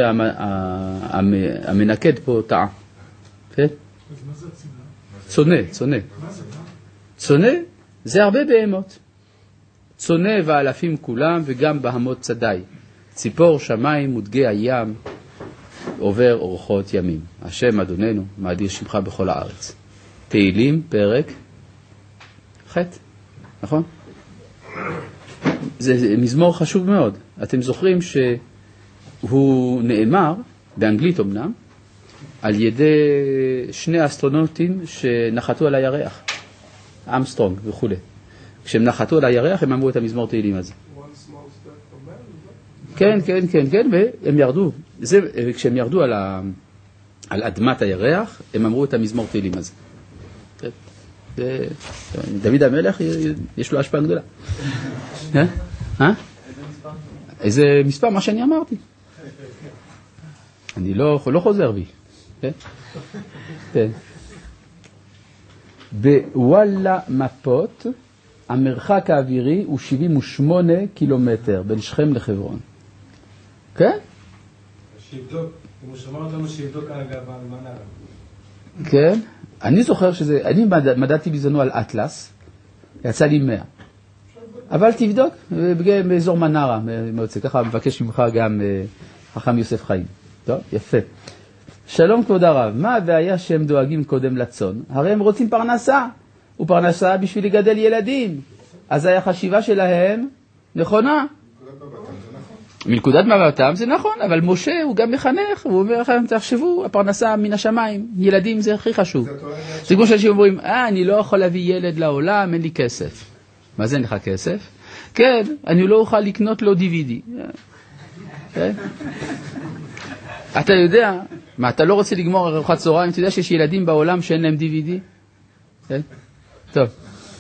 המנקד פה טעה. כן? אז מה זה הצינה? צונה, צונה. מה זה? צונה זה הרבה בהמות. צונה ואלפים כולם וגם בהמות צדי. ציפור שמיים ודגי הים. עובר אורחות ימים. השם אדוננו, מאדיר שמך בכל הארץ. תהילים, פרק ח', נכון? זה מזמור חשוב מאוד. אתם זוכרים שהוא נאמר, באנגלית אמנם, על ידי שני האסטרונאוטים שנחתו על הירח, אמסטרונג וכו'. כשהם נחתו על הירח הם אמרו את המזמור תהילים הזה. כן, כן, כן, כן, והם ירדו. כשהם ירדו על אדמת הירח, הם אמרו את המזמור תהילים הזה. דוד המלך יש לו השפעה גדולה. איזה מספר? מה שאני אמרתי. אני לא חוזר בי. כן. בוואלה מפות המרחק האווירי הוא 78 קילומטר בין שכם לחברון. כן? שיבדוק, אם הוא שמע אותנו שיבדוק על הגאווה, על מנהרה. כן. אני זוכר שזה, אני מדדתי בזמנו על אטלס, יצא לי 100. אבל תבדוק, באזור מנהרה, ככה מבקש ממך גם חכם יוסף חיים. טוב, יפה. שלום כבוד הרב, מה הבעיה שהם דואגים קודם לצון? הרי הם רוצים פרנסה, ופרנסה בשביל לגדל ילדים. אז החשיבה שלהם נכונה. מנקודת מבטם זה נכון, אבל משה הוא גם מחנך, הוא אומר לכם, תחשבו, הפרנסה מן השמיים, ילדים זה הכי חשוב. זה כמו שאנשים אומרים, אני לא יכול להביא ילד לעולם, אין לי כסף. מה זה אין לך כסף? כן, אני לא אוכל לקנות לו DVD. אתה יודע, מה, אתה לא רוצה לגמור ארוחת צהריים, אתה יודע שיש ילדים בעולם שאין להם DVD? כן? טוב.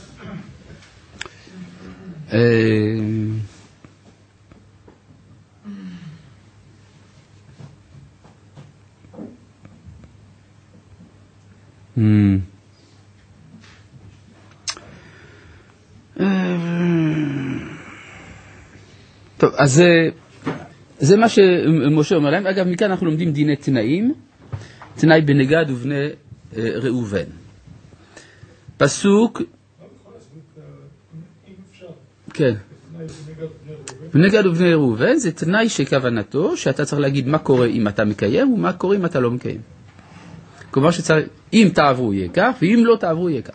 טוב, אז זה מה שמשה אומר להם. אגב, מכאן אנחנו לומדים דיני תנאים, תנאי בני גד ובני ראובן. פסוק, כן, בני גד ובני ראובן זה תנאי שכוונתו שאתה צריך להגיד מה קורה אם אתה מקיים ומה קורה אם אתה לא מקיים. כלומר שצריך, אם תעברו יהיה כך ואם לא תעברו יהיה כך.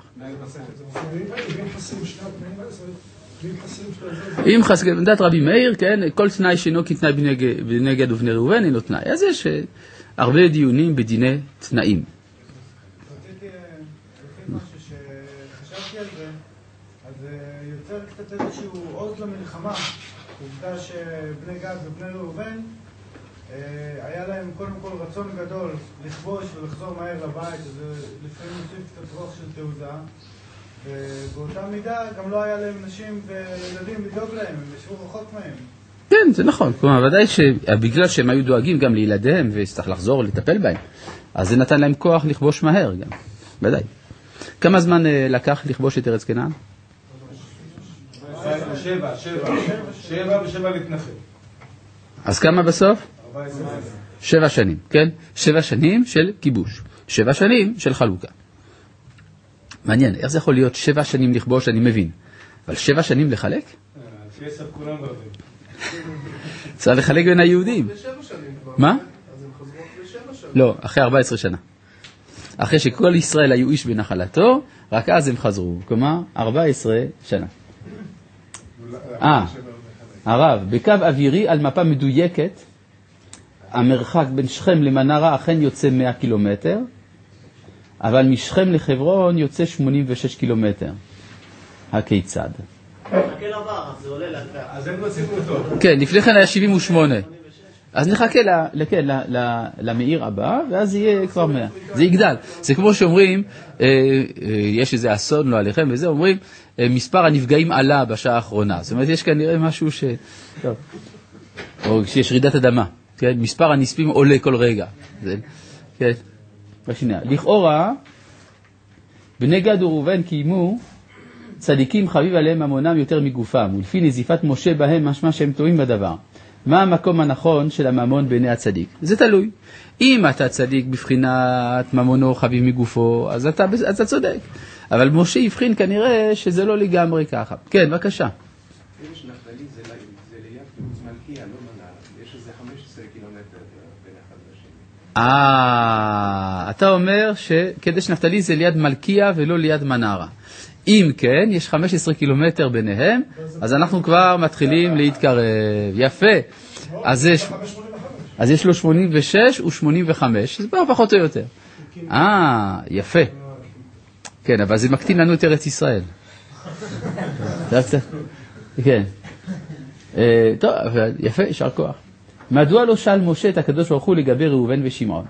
אם חסר, בדת רבי מאיר, כן, כל תנאי שאינו כתנאי בני גד ובני ראובן אינו תנאי. אז יש הרבה דיונים בדיני תנאים. רציתי משהו שחשבתי על זה, אז יוצר קצת איזשהו עוז למלחמה. עובדה שבני גד ובני ראובן היה להם קודם כל רצון גדול לכבוש ולחזור מהר לבית, אז לפעמים מוסיף קצת רוח של תעוזה. ובאותה מידה גם לא היה להם נשים וילדים לדאוג להם, הם ישבו רחוק מהם. כן, זה נכון. כלומר, ודאי שבגלל שהם היו דואגים גם לילדיהם וצריך לחזור לטפל בהם, אז זה נתן להם כוח לכבוש מהר גם. ודאי. כמה זמן לקח לכבוש את ארץ כנען? 7 להתנחל. אז כמה בסוף? 7 שנים, כן? 7 שנים של כיבוש. 7 שנים של חלוקה. מעניין, איך זה יכול להיות 7 שנים לכבוש, אני מבין. אבל 7 שנים לחלק? כסף כולם רבים. צריך לחלק בין היהודים. מה? אז הם חזרו אחרי 7 שנים. לא, אחרי 14 שנה. אחרי שכל ישראל היו איש בנחלתו, רק אז הם חזרו. כלומר, 14 שנה. הרב, בקו אווירי על מפה מדויקת, המרחק בין שכם למנהרה אכן יוצא 100 קילומטר, אבל משכם לחברון יוצא 86 קילומטר. הכיצד? חכה לבא, זה עולה לאט. אז הם נוסיפו אותו. כן, לפני כן היה 78. אז נחכה למאיר הבא, ואז יהיה כבר 100. זה יגדל. זה כמו שאומרים, יש איזה אסון לא עליכם, וזה אומרים, מספר הנפגעים עלה בשעה האחרונה. זאת אומרת, יש כנראה משהו ש... טוב. או כשיש רעידת אדמה. כן? מספר הנספים עולה כל רגע. כן. בשנייה. לכאורה, בני גד וראובן קיימו צדיקים חביב עליהם ממונם יותר מגופם, ולפי נזיפת משה בהם משמע שהם טועים בדבר. מה המקום הנכון של הממון בעיני הצדיק? זה תלוי. אם אתה צדיק בבחינת ממונו חביב מגופו, אז אתה צודק. אבל משה הבחין כנראה שזה לא לגמרי ככה. כן, בבקשה. יש נחלי זה ליד קיבוץ מלכיה, לא מנהרה. יש איזה 15 קילומטר בין אחד לשני. אתה אומר שקדש נפתלי זה ליד מלכיה ולא ליד מנרה. אם כן, יש 15 קילומטר ביניהם, אז אנחנו כבר מתחילים להתקרב. יפה. אז יש לו 86 ו-85, זה פחות או יותר. יפה. כן, אבל זה מקטין לנו את ארץ ישראל. כן. טוב, יפה, יישר כוח. מדוע לא שאל משה את הקדוש ברוך הוא לגבי ראובן ושמעון?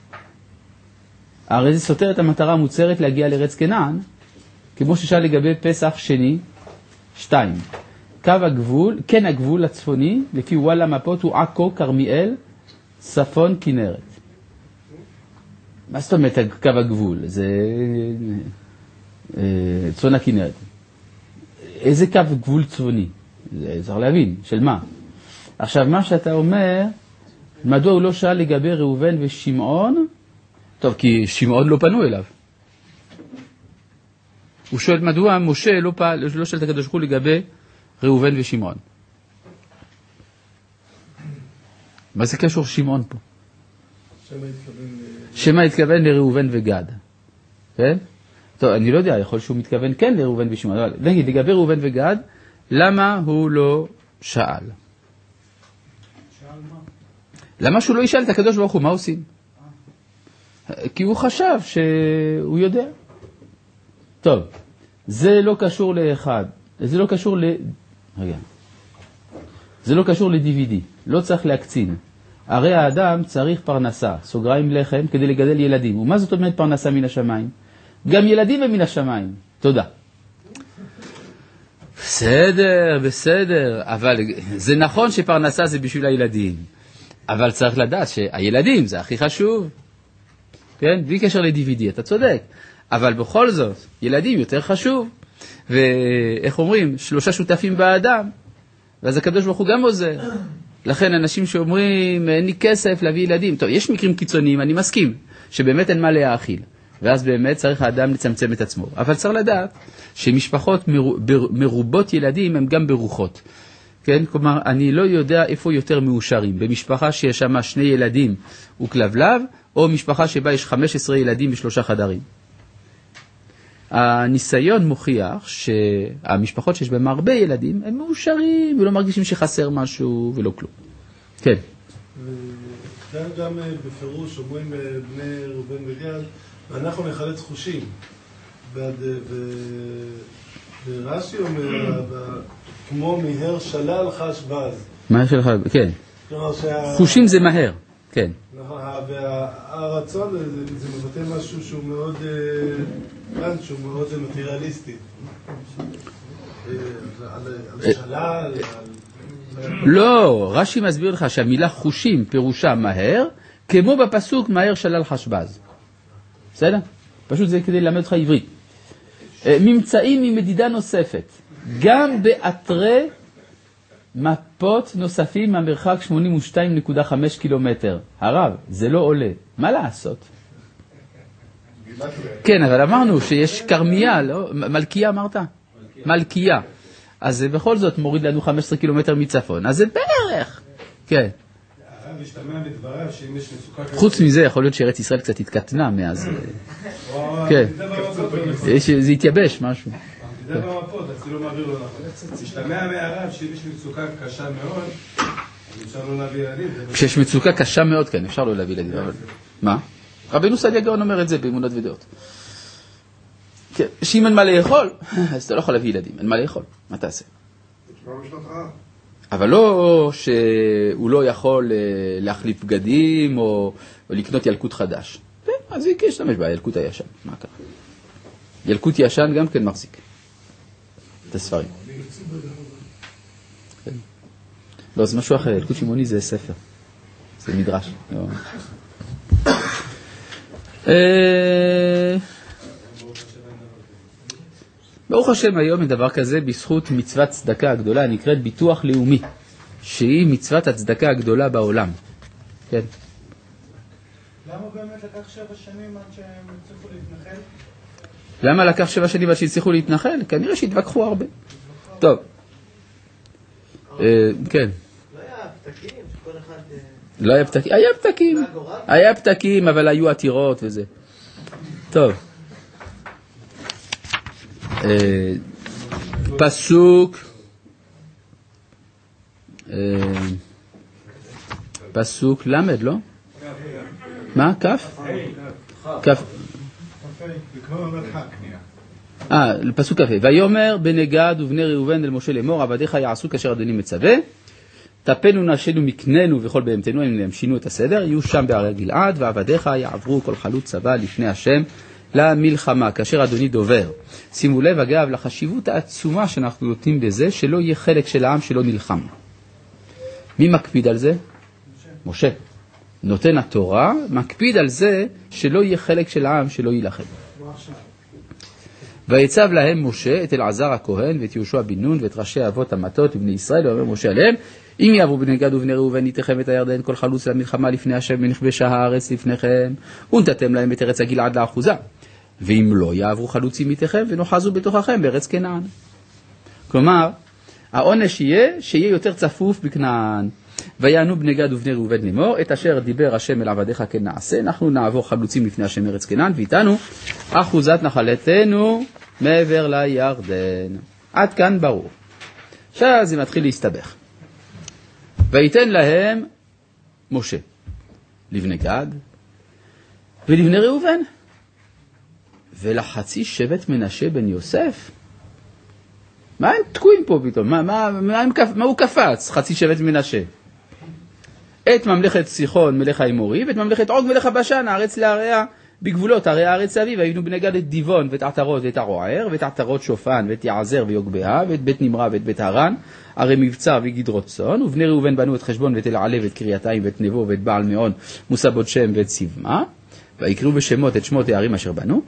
הרי זה סותר את המטרה המוצהרת להגיע לארץ כנען, כמו ששאל לגבי פסח שני 2. קו הגבול, כן הגבול הצפוני, לפי וואלה מפות הוא עכו, כרמיאל, צפון, כנרת. מה זאת אומרת קו הגבול? זה צפון הכנרת. איזה קו גבול צפוני? זה צריך להבין, של מה? עכשיו, מה שאתה אומר, מדוע הוא לא שאל לגבי ראובן ושמעון? טוב, כי שמעון לא פנו אליו. הוא שואל מדוע משה לא שאל את הקדוש ברוך הוא לגבי ראובן ושמעון. מה זה קשור שמעון פה? שמה התכוון לראובן וגד. כן? טוב, אני לא יודע, יכול שהוא מתכוון כן לראובן ושמעון. אבל נגיד, לגבי ראובן וגד, למה הוא לא שאל? למה שהוא לא ישאל את הקדוש ברוך הוא, מה עושים? כי הוא חשב שהוא יודע. טוב, זה לא קשור לאחד. זה לא קשור רגע. זה לא קשור ל-DVD. לא צריך להקצין. הרי האדם צריך פרנסה, סוגריים לחם, כדי לגדל ילדים. ומה זאת אומרת פרנסה מן השמיים? גם ילדים הם מן השמיים. תודה. בסדר. אבל זה נכון שפרנסה זה בשביל הילדים. אבל צריך לדעת שהילדים זה הכי חשוב. כן? בלי קשר ל-DVD, אתה צודק. אבל בכל זאת, ילדים יותר חשוב. ואיך אומרים? 3 שותפים באדם. ואז הקדוש ברוך הוא גם עוזר. לכן אנשים שאומרים, אין לי כסף להביא ילדים. טוב, יש מקרים קיצוניים, אני מסכים, שבאמת אין מה להאכיל. ואז באמת צריך האדם לצמצם את עצמו. אבל צריך לדעת שמשפחות מרובות ילדים הם גם ברוכות. כן? כלומר, אני לא יודע איפה יותר מאושרים. במשפחה שיש שם 2 ילדים וכלבלב, או משפחה שבה יש 15 ילדים ב3 חדרים. הניסיון מוכיח שהמשפחות שיש בהם הרבה ילדים, הם מאושרים ולא מרגישים שחסר משהו ולא כלום. כן. כאן גם בפירוש אומרים בני ראובן וגד, ואנחנו נחלץ חושים. ורש"י אומר, כמו מהר שלל חש בז. מהר שלך, כן. חושים זה מהר, כן. והרצון זה מבטא משהו שהוא מאוד, שהוא מאוד מטריאליסטי. על שלל, לא, רש"י מסביר לך שהמילה חושים פירושה מהר, כמו בפסוק מהר שלל חשבז. בסדר? פשוט זה כדי ללמד אותך עברית. ממצאים ממדידה נוספת. גם באתרי מפות נוספים מהמרחק 82.5 קילומטר. הרב, זה לא עולה. מה לעשות? כן, אבל אמרנו שיש קרמיה, לא? מלכיה אמרת? מלכיה. אז זה בכל זאת מוריד לנו 15 קילומטר מצפון. אז זה בערך. כן. משתמע בדבריו שאם יש מצוקה... חוץ מזה, יכול להיות שארץ ישראל קצת התקטנה מאז. כן. זה התייבש משהו. זה במפות, אז לא מעביר לו נכון. משתמע מהרב שאם יש מצוקה קשה מאוד, אפשר לא להביא ילדים. כשיש מצוקה קשה מאוד, כן, אפשר לא להביא ילדים. מה? רבינו סעדיה גאון אומר את זה באמונות ודעות. שאם אין מה לאכול, אז אתה לא יכול להביא ילדים, אין מה לאכול. מה תעשה? אבל לא שהוא לא יכול להחליף בגדים או לקנות ילקוט חדש. אז היא ישתמש בילקוט הישן. מה קרה? ילקוט ישן גם כן מחזיק את הספרים. לא, זה משהו אחר. ילקוט שמעוני זה ספר. זה מדרש. ברוך השם, היום דבר כזה בזכות מצוות צדקה הגדולה הנקראת ביטוח לאומי, שהיא מצוות הצדקה הגדולה בעולם. כן. למה באמת לקח 7 שנים עד שהם הצליחו להתנחל? למה לקח 7 שנים עד שהצליחו להתנחל? כנראה שהתווכחו הרבה. טוב. כן. לא היה פתקים שכל אחד... לא היה פתקים, היה פתקים, אבל היו עתירות וזה. טוב. פסוק למד, לא? מה? כף? כף. פסוק כף. ויאמר בני גד ובני ראובן אל משה לאמור, עבדיך יעשו כאשר אדוני מצווה, טפנו נשינו מקננו וכל בהמתנו, הם שינו את הסדר, יהיו שם בערי גלעד, ועבדיך יעברו כל חלוץ צבא לפני השם למלחמה, כאשר אדוני דובר. שימו לב אגב לחשיבות העצומה שאנחנו נותנים בזה, שלא יהיה חלק של העם שלא נלחם. מי מקפיד על זה? משה. נותן התורה, מקפיד על זה שלא יהיה חלק של העם שלא ילחם. ויצב להם משה את אלעזר הכהן ואת יהושע בן נון ואת ראשי אבות המטות ובני ישראל, ואומר משה עליהם, אם יעברו בני גד ובני ראובן איתכם את הירדן כל חלוץ למלחמה לפני השם ונכבשה הארץ לפניכם, ונתתם להם את ארץ הגלעד לאחוזה. ואם לא יעברו חלוצים איתכם ונוחזו בתוככם בארץ כנען. כלומר, העונש יהיה שיהיה יותר צפוף בכנען. ויענו בני גד ובני ראובן לאמור, את אשר דיבר השם אל עבדיך כן נעשה, אנחנו נעבור חלוצים לפני השם ארץ כנען, ואיתנו אחוזת נחלתנו מעבר לירדן. עד כאן ברור. עכשיו זה מתחיל להסתבך. ויתן להם משה לבני גד ולבני ראובן ולחצי שבט מנשה בן יוסף. מה הם תקועים פה פתאום? מה הוא קפץ? חצי שבט מנשה. את ממלכת סיחון מלך האמורי ואת ממלכת עוג מלך הבשן, הארץ להריה בגבולות הרי הארץ אביב. ויבנו בני גד את דיבון ואת עטרות ואת הרוער ואת עטרות שופן ואת יעזר ויוגבהה ואת בית נמרה ואת בית הרן הרי מבצר וגדרות צאן. ובני ראובן בנו את חשבון ואת אלעלה ואת קריתיים ואת נבו ואת בעל מעון מוסא בת שם ואת סיבמה, ויקראו בשמות את שמות הערים אשר בנו.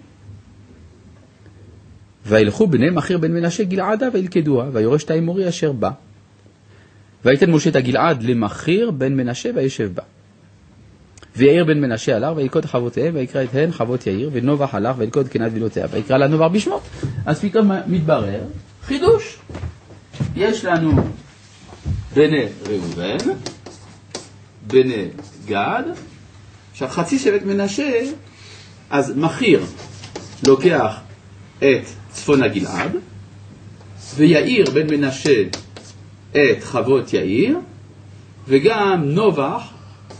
וילכו בני מכיר בן מנשה גלעדה וילכדוה, ויורש את האמורי אשר בא. ויתן משה את הגלעד למכיר בן מנשה וישב בה. ויאיר בן מנשה הלך וילכוד חבותיהם ויקרא את הן חבות יאיר, ונובח הלך וילכוד קנת בילותיה ויקרא לנובר בשמות. אז פתאום מתברר חידוש. יש לנו בני ראובן, בני גד, עכשיו חצי שבט מנשה, אז מכיר לוקח את צפון הגלעד, ויאיר בן מנשה את חוות יאיר, וגם נובח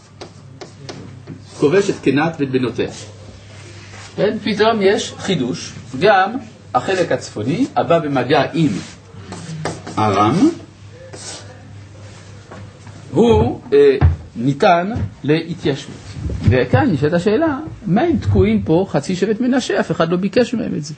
כובש את קנת ואת בנותיה. כן? פתאום יש חידוש, גם החלק הצפוני הבא במגע עם ארם, הוא ניתן להתיישבות. וכאן נשאלת השאלה, מה הם תקועים פה חצי שבט מנשה? אף אחד לא ביקש מהם את זה.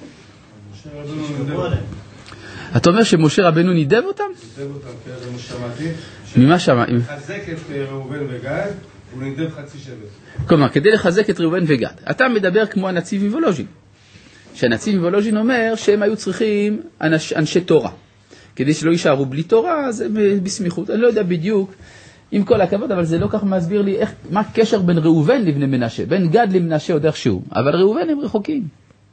אתה אומר שמשה רבנו נידב אותם? נידב אותם, כן, זה מה שמעתי. ממה שמע? לחזק את ראובן וגד, הוא נידב חצי שבט. כלומר, כדי לחזק את ראובן וגד. אתה מדבר כמו הנציב מוולוז'ין. שהנציב מוולוז'ין אומר שהם היו צריכים אנשי תורה. כדי שלא יישארו בלי תורה, זה בסמיכות. אני לא יודע בדיוק, עם כל הכבוד, אבל זה לא כך מסביר לי מה הקשר בין ראובן לבני מנשה. בין גד למנשה עוד איכשהו. אבל ראובן הם רחוקים.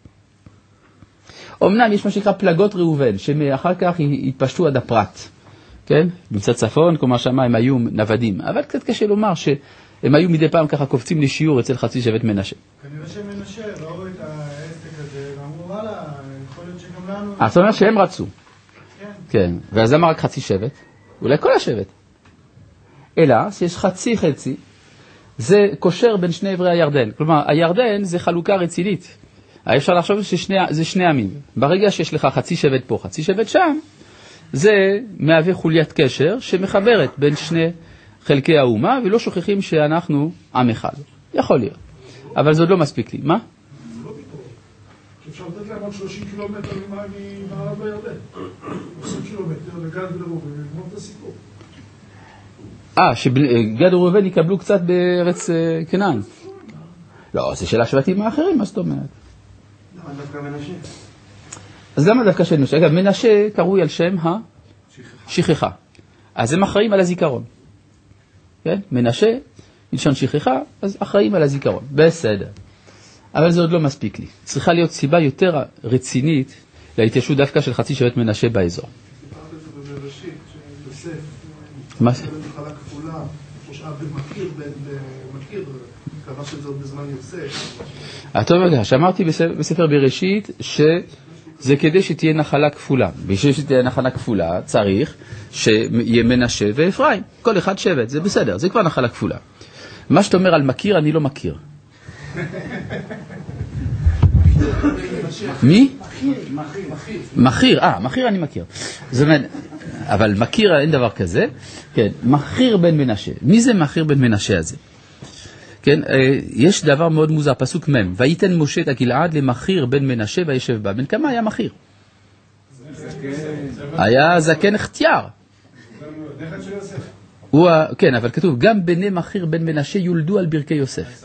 אמנם יש מה שנקרא פלגות ראובן, שאחר כך התפשטו עד הפרט. כן? במצד צפון, כלומר שמה הם היו נוודים. אבל קצת קשה לומר שהם היו מדי פעם ככה קופצים לשיעור אצל חצי שבט מנשה. כנראה שמנשה ראו את העסק הזה, ואמרו, וואלה, יכול להיות שגם לנו... זאת אומרת שהם רצו. כן. ואז למה רק חצי שבט? אולי כל השבט. אלא שיש חצי, זה קושר בין שני עברי הירדן. כלומר, הירדן זה חלוקה רצינית. אפשר לחשוב שזה שני עמים. ברגע שיש לך חצי שבט פה, חצי שבט שם, זה מהווה חוליית קשר שמחברת בין שני חלקי האומה, ולא שוכחים שאנחנו עם אחד. יכול להיות. אבל זה עוד לא מספיק לי. מה? לא בטוח. אפשר לתת להם עוד 30 קילומטר ממערב בירדן. 20 קילומטר לגד ולראובן, ולגמור את הסיפור. שגד וראובן יקבלו קצת בארץ כנען. לא, זה של השבטים האחרים, מה זאת אומרת? למה דווקא מנשה? אז למה דווקא של מנשה? אגב, מנשה קרוי על שם השכחה. אז הם אחראים על הזיכרון. כן? מנשה, מלשון שכחה, אז אחראים על הזיכרון. בסדר. אבל זה עוד לא מספיק לי. צריכה להיות סיבה יותר רצינית להתיישבות דווקא של חצי שבט מנשה באזור. סיפרת את זה בראשית, שבסף. מה זה? חלה כפולה, מכיר, קבע שזה עוד בזמן יוסף. טוב, רגע, שאמרתי בספר בראשית שזה כדי שתהיה נחלה כפולה. בשביל שתהיה נחלה כפולה צריך שיהיה מנשה ואפרים. כל אחד שבט, זה בסדר, זה כבר נחלה כפולה. מה שאתה אומר על מכיר, אני לא מכיר. מי? מחיר אני מכיר. זאת אומרת, אבל מכיר אין דבר כזה. כן, מחיר בן מנשה. מי זה מחיר בן מנשה הזה? כן, יש דבר מאוד מוזר, פסוק מ' ויתן משה את הגלעד למחיר בן מנשה וישב בה. בן כמה היה מחיר? היה זקן חתיאר. כן, אבל כתוב גם בני מחיר בן מנשה יולדו על ברכי יוסף.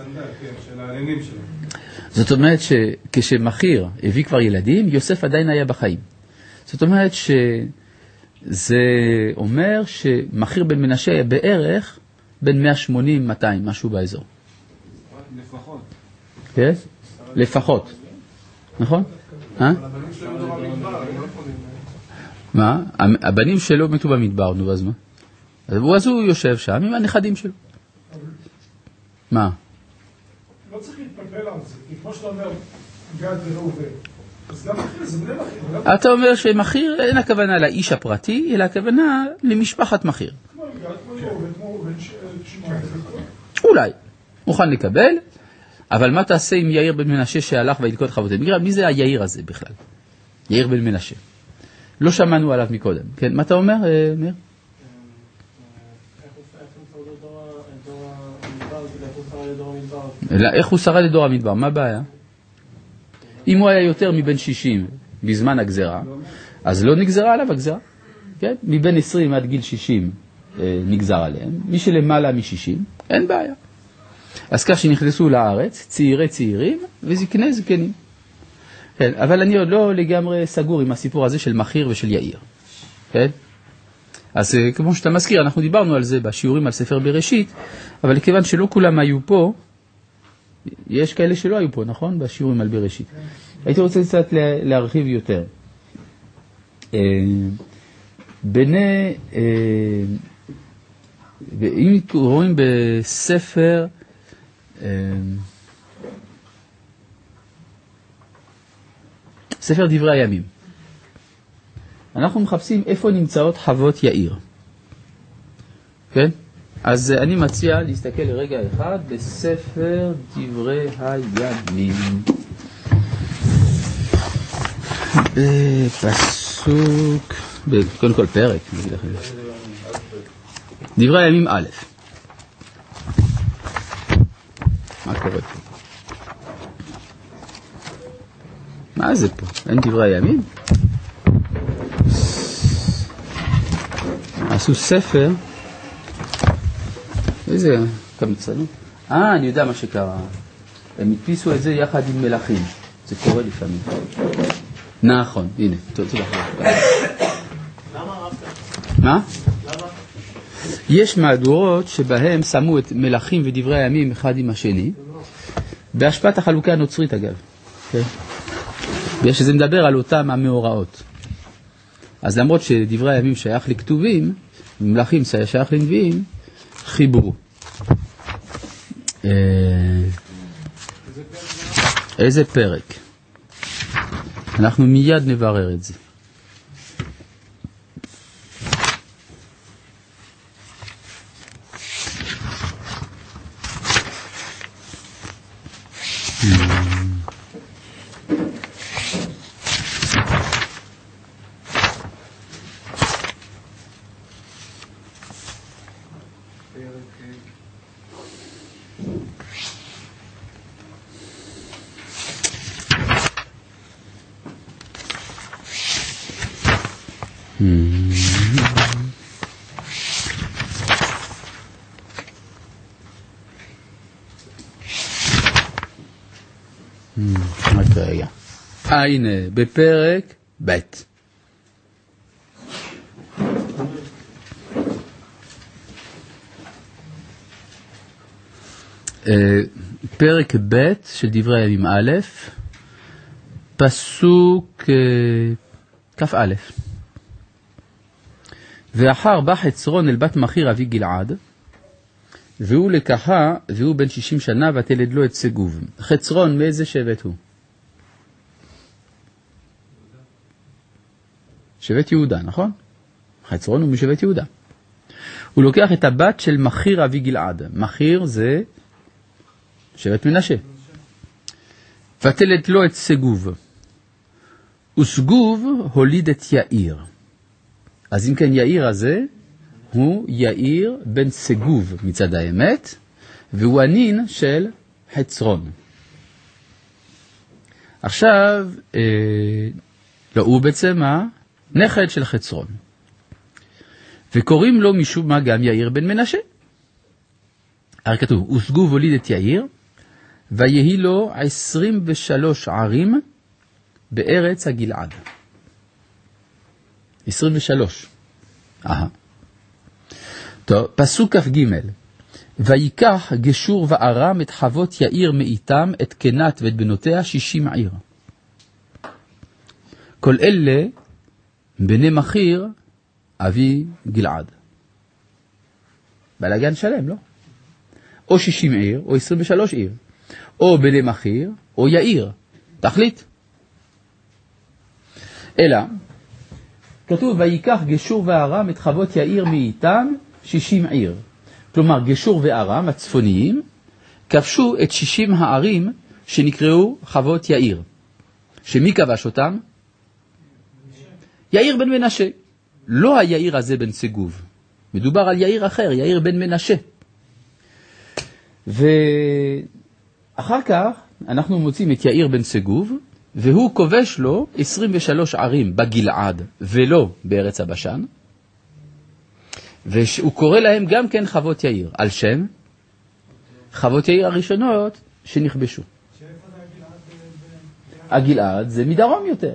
זאת אומרת שכשמחיר הביא כבר ילדים, יוסף עדיין היה בחיים. זאת אומרת שזה אומר שמחיר בן מנשה היה בערך בין 180-200, משהו באזור. לפחות. כן? לפחות. נכון? הבנים שלו דור המדבר, הם לא יכולים... מה? הבנים שלו מתו במדבר, נו, אז מה? אז הוא יושב שם עם הנכדים שלו. מה? לא צריך להתפלפל על זה, כי כמו שאתה אומר, גד וראובן, אז גם מחיר זה בני מחיר. אתה אומר שמחיר אין הכוונה לאיש הפרטי, אלא הכוונה למשפחת מחיר. כמו גד, כמו ראובן, כמו ראובן, שמעון. אולי, מוכן לקבל, אבל מה תעשה עם יאיר בן מנשה שהלך וילכוד חבותיהם? מי זה היאיר הזה בכלל? יאיר בן מנשה. לא שמענו עליו מקודם. כן, מה אתה אומר, מאיר? איך הוא שרד לדור המדבר? מה הבעיה? אם הוא היה יותר מבין 60 בזמן הגזרה, אז לא נגזרה עליו הגזרה. כן? מבין 20 עד גיל 60 נגזר עליהם. מי שלמעלה מ-60, אין בעיה. אז כך שנכנסו לארץ, צעירים וזקני זקנים. כן, אבל אני עוד לא לגמרי סגור עם הסיפור הזה של מחיר ושל יאיר. כן? אז כמו שאתה מזכיר, אנחנו דיברנו על זה בשיעורים על ספר בראשית, אבל כיוון שלא כולם היו פה, יש כאלה שלא היו פה, נכון? בשיעורים על בראשית. הייתי רוצה קצת להרחיב יותר. בני, אם רואים בספר, ספר דברי הימים, אנחנו מחפשים איפה נמצאות חוות יאיר. כן? אז אני מציע להסתכל לרגע אחד בספר דברי הימים. בפסוק, קודם כל פרק, נגיד לכם. דברי הימים א'. מה קורה פה? מה זה פה? אין דברי הימים? עשו ספר. איזה קמצנות. אני יודע מה שקרה. הם הדפיסו את זה יחד עם מלכים. זה קורה לפעמים. נכון, הנה. תודה. למה רבת? מה? למה? יש מהדורות שבהם שמו את מלכים ודברי הימים אחד עם השני, בהשפעת החלוקה הנוצרית אגב. כן? ושזה מדבר על אותם המאורעות. אז למרות שדברי הימים שייך לכתובים, מלכים שייך לנביאים, חיברו. איזה פרק? אנחנו מיד נברר את זה. הנה, בפרק ב'. פרק ב' של דברי הימים א', פסוק כ"א. ואחר בא חצרון אל בת מחיר אבי גלעד, והוא לקחה, והוא בן 60 שנה, ותלד לו את סגוב. חצרון, מאיזה שבט הוא? שבט יהודה, נכון? חצרון הוא משבט יהודה. הוא לוקח את הבת של מחיר אבי גלעד. מחיר זה שבט מנשה. ותלד לו את סגוב. וסגוב הוליד את יאיר. אז אם כן יאיר הזה הוא יאיר בן סגוב מצד האמת, והוא הנין של חצרון. עכשיו, לא, הוא בעצם הנכד של חצרון. וקוראים לו משום מה גם יאיר בן מנשה. הרי כתוב, וסגוב הוליד את יאיר, ויהי לו 23 ערים בארץ הגלעד. 23. טוב, פסוק כ"ג. ויקח גשור וארם את חוות יאיר מאיתם, את קנת ואת בנותיה 60 עיר. כל אלה בני מחיר אבי גלעד. בלגן שלם, לא? או 60 עיר, או 23 עיר. או בני מחיר, או יאיר. תחליט. אלא, כתוב, ויקח גשור וארם את חוות יאיר מאיתם 60 עיר. כלומר, גשור וארם הצפוניים כבשו את 60 הערים שנקראו חוות יאיר. שמי כבש אותם? יאיר בן מנשה. לא היאיר הזה בן סגוב. מדובר על יאיר אחר, יאיר בן מנשה. ואחר כך אנחנו מוצאים את יאיר בן סגוב, והוא כובש לו 23 ערים בגלעד ולא בארץ הבשן. והוא קורא להם גם כן חוות יאיר, על שם חוות יאיר הראשונות שנכבשו. הגלעד זה מדרום יותר.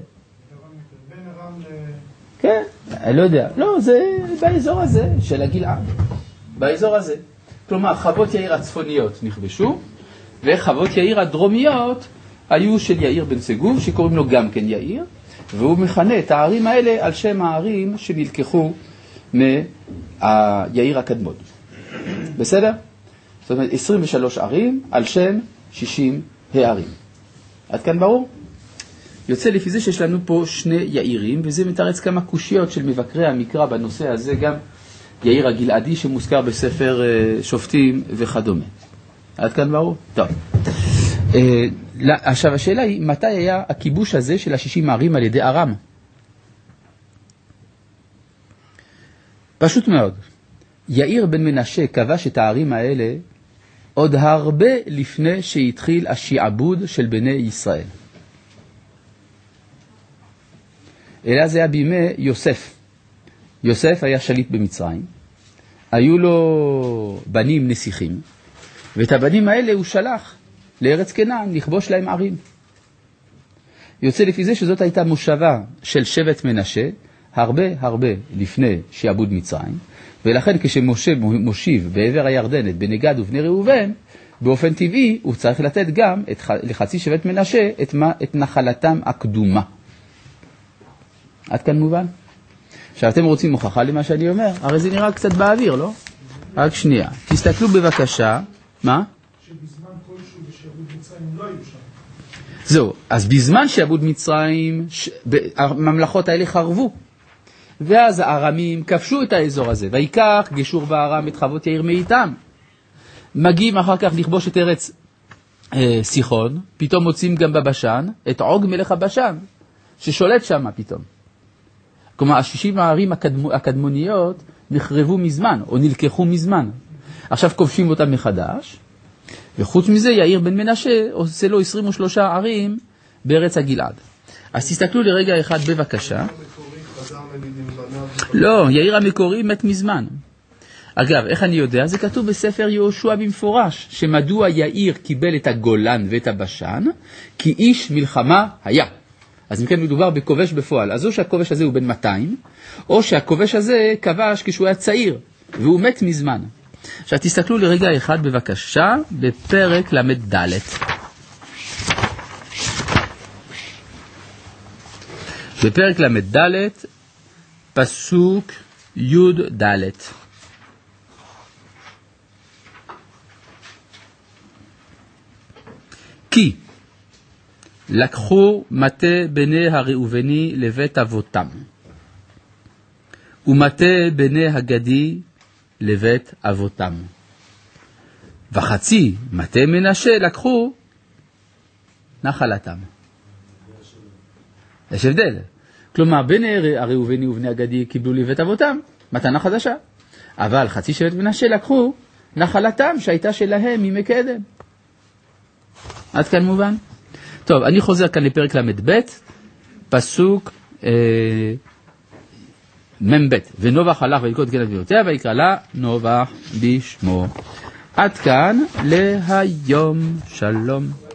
כן, אני לא יודע. לא, זה באזור הזה של הגלעד. באזור הזה. כלומר, חוות יאיר הצפוניות נכבשו, וחוות יאיר הדרומיות היו של יאיר בן סגוב, שקוראים לו גם כן יאיר, והוא מכנה את הערים האלה על שם הערים שנלקחו מהיאיר הקדמון. בסדר? זאת אומרת, 23 ערים על שם 60 הערים. עד כאן ברור? יוצא לפי זה שיש לנו פה שני יאירים, וזה מתרץ כמה קושיות של מבקרי המקרא בנושא הזה, גם יאיר הגלעדי שמוזכר בספר שופטים וכדומה. עד כאן ברור? טוב. עכשיו השאלה היא, מתי היה הכיבוש הזה של 60 הערים על ידי ארם? פשוט מאוד. יאיר בן מנשה כבש את הערים האלה עוד הרבה לפני שהתחיל השיעבוד של בני ישראל. אלא זה היה בימי יוסף. יוסף היה שליט במצרים. היו לו בנים נסיכים, ואת הבנים האלה הוא שלח לארץ כנען, לכבוש להם ערים. יוצא לפי זה שזאת הייתה מושבה של שבט מנשה, הרבה לפני שיעבוד מצרים, ולכן כשמשה מושיב בעבר הירדן את בני גד ובני ראובן, באופן טבעי הוא צריך לתת גם לחצי שבט מנשה את נחלתם הקדומה. עד כאן מובן? עכשיו אתם רוצים הוכחה למה שאני אומר? הרי זה נראה קצת באוויר, לא? רק שנייה. תסתכלו בבקשה. מה? שבזמן כלשהו בשיעבוד מצרים לא היו שם. זהו, אז בזמן שיעבוד מצרים, הממלכות האלה חרבו. ואז הארמים כבשו את האזור הזה, ויקח גשור וארם את חוות יאיר מאיתם. מגיעים אחר כך לכבוש את ארץ סיחון, פתאום מוצאים גם בבשן את עוג מלך הבשן, ששולט שם פתאום. כלומר, 60 הערים הקדמוניות נחרבו מזמן, או נלקחו מזמן. עכשיו כובשים אותם מחדש, וחוץ מזה יאיר בן מנשה עושה לו 23 ערים בארץ הגלעד. אז תסתכלו לרגע אחד בבקשה. לא, יאיר המקורי מת מזמן. אגב, איך אני יודע? זה כתוב בספר יהושע במפורש, שמדוע יאיר קיבל את הגולן ואת הבשן, כי איש מלחמה היה. אז אם כן מדובר בכובש בפועל. אז או שהכובש הזה הוא בן 200, או שהכובש הזה כבש כשהוא היה צעיר, והוא מת מזמן. עכשיו תסתכלו לרגע אחד בבקשה, בפרק למד ד'. בפרק למד ד', פסוק י' ד'. כי לקחו מטה בני הראובני לבית אבותם, ומטה בני הגדי לבית אבותם. וחצי מטה מנשה לקחו נחלתם. יש הבדל. כלומר, בני הראובני ובני הגדי קיבלו לבית אבותם, מתנה חדשה. אבל חצי שבט מנשה לקחו נחלתם שהייתה שלהם ממקדם. עד כאן מובן? טוב, אני חוזר כאן לפרק למד ב', פסוק מ"ב. ונובח הלך וילכוד גלעד ביותיה ויקרא לה נובח בשמו. עד כאן להיום. שלום.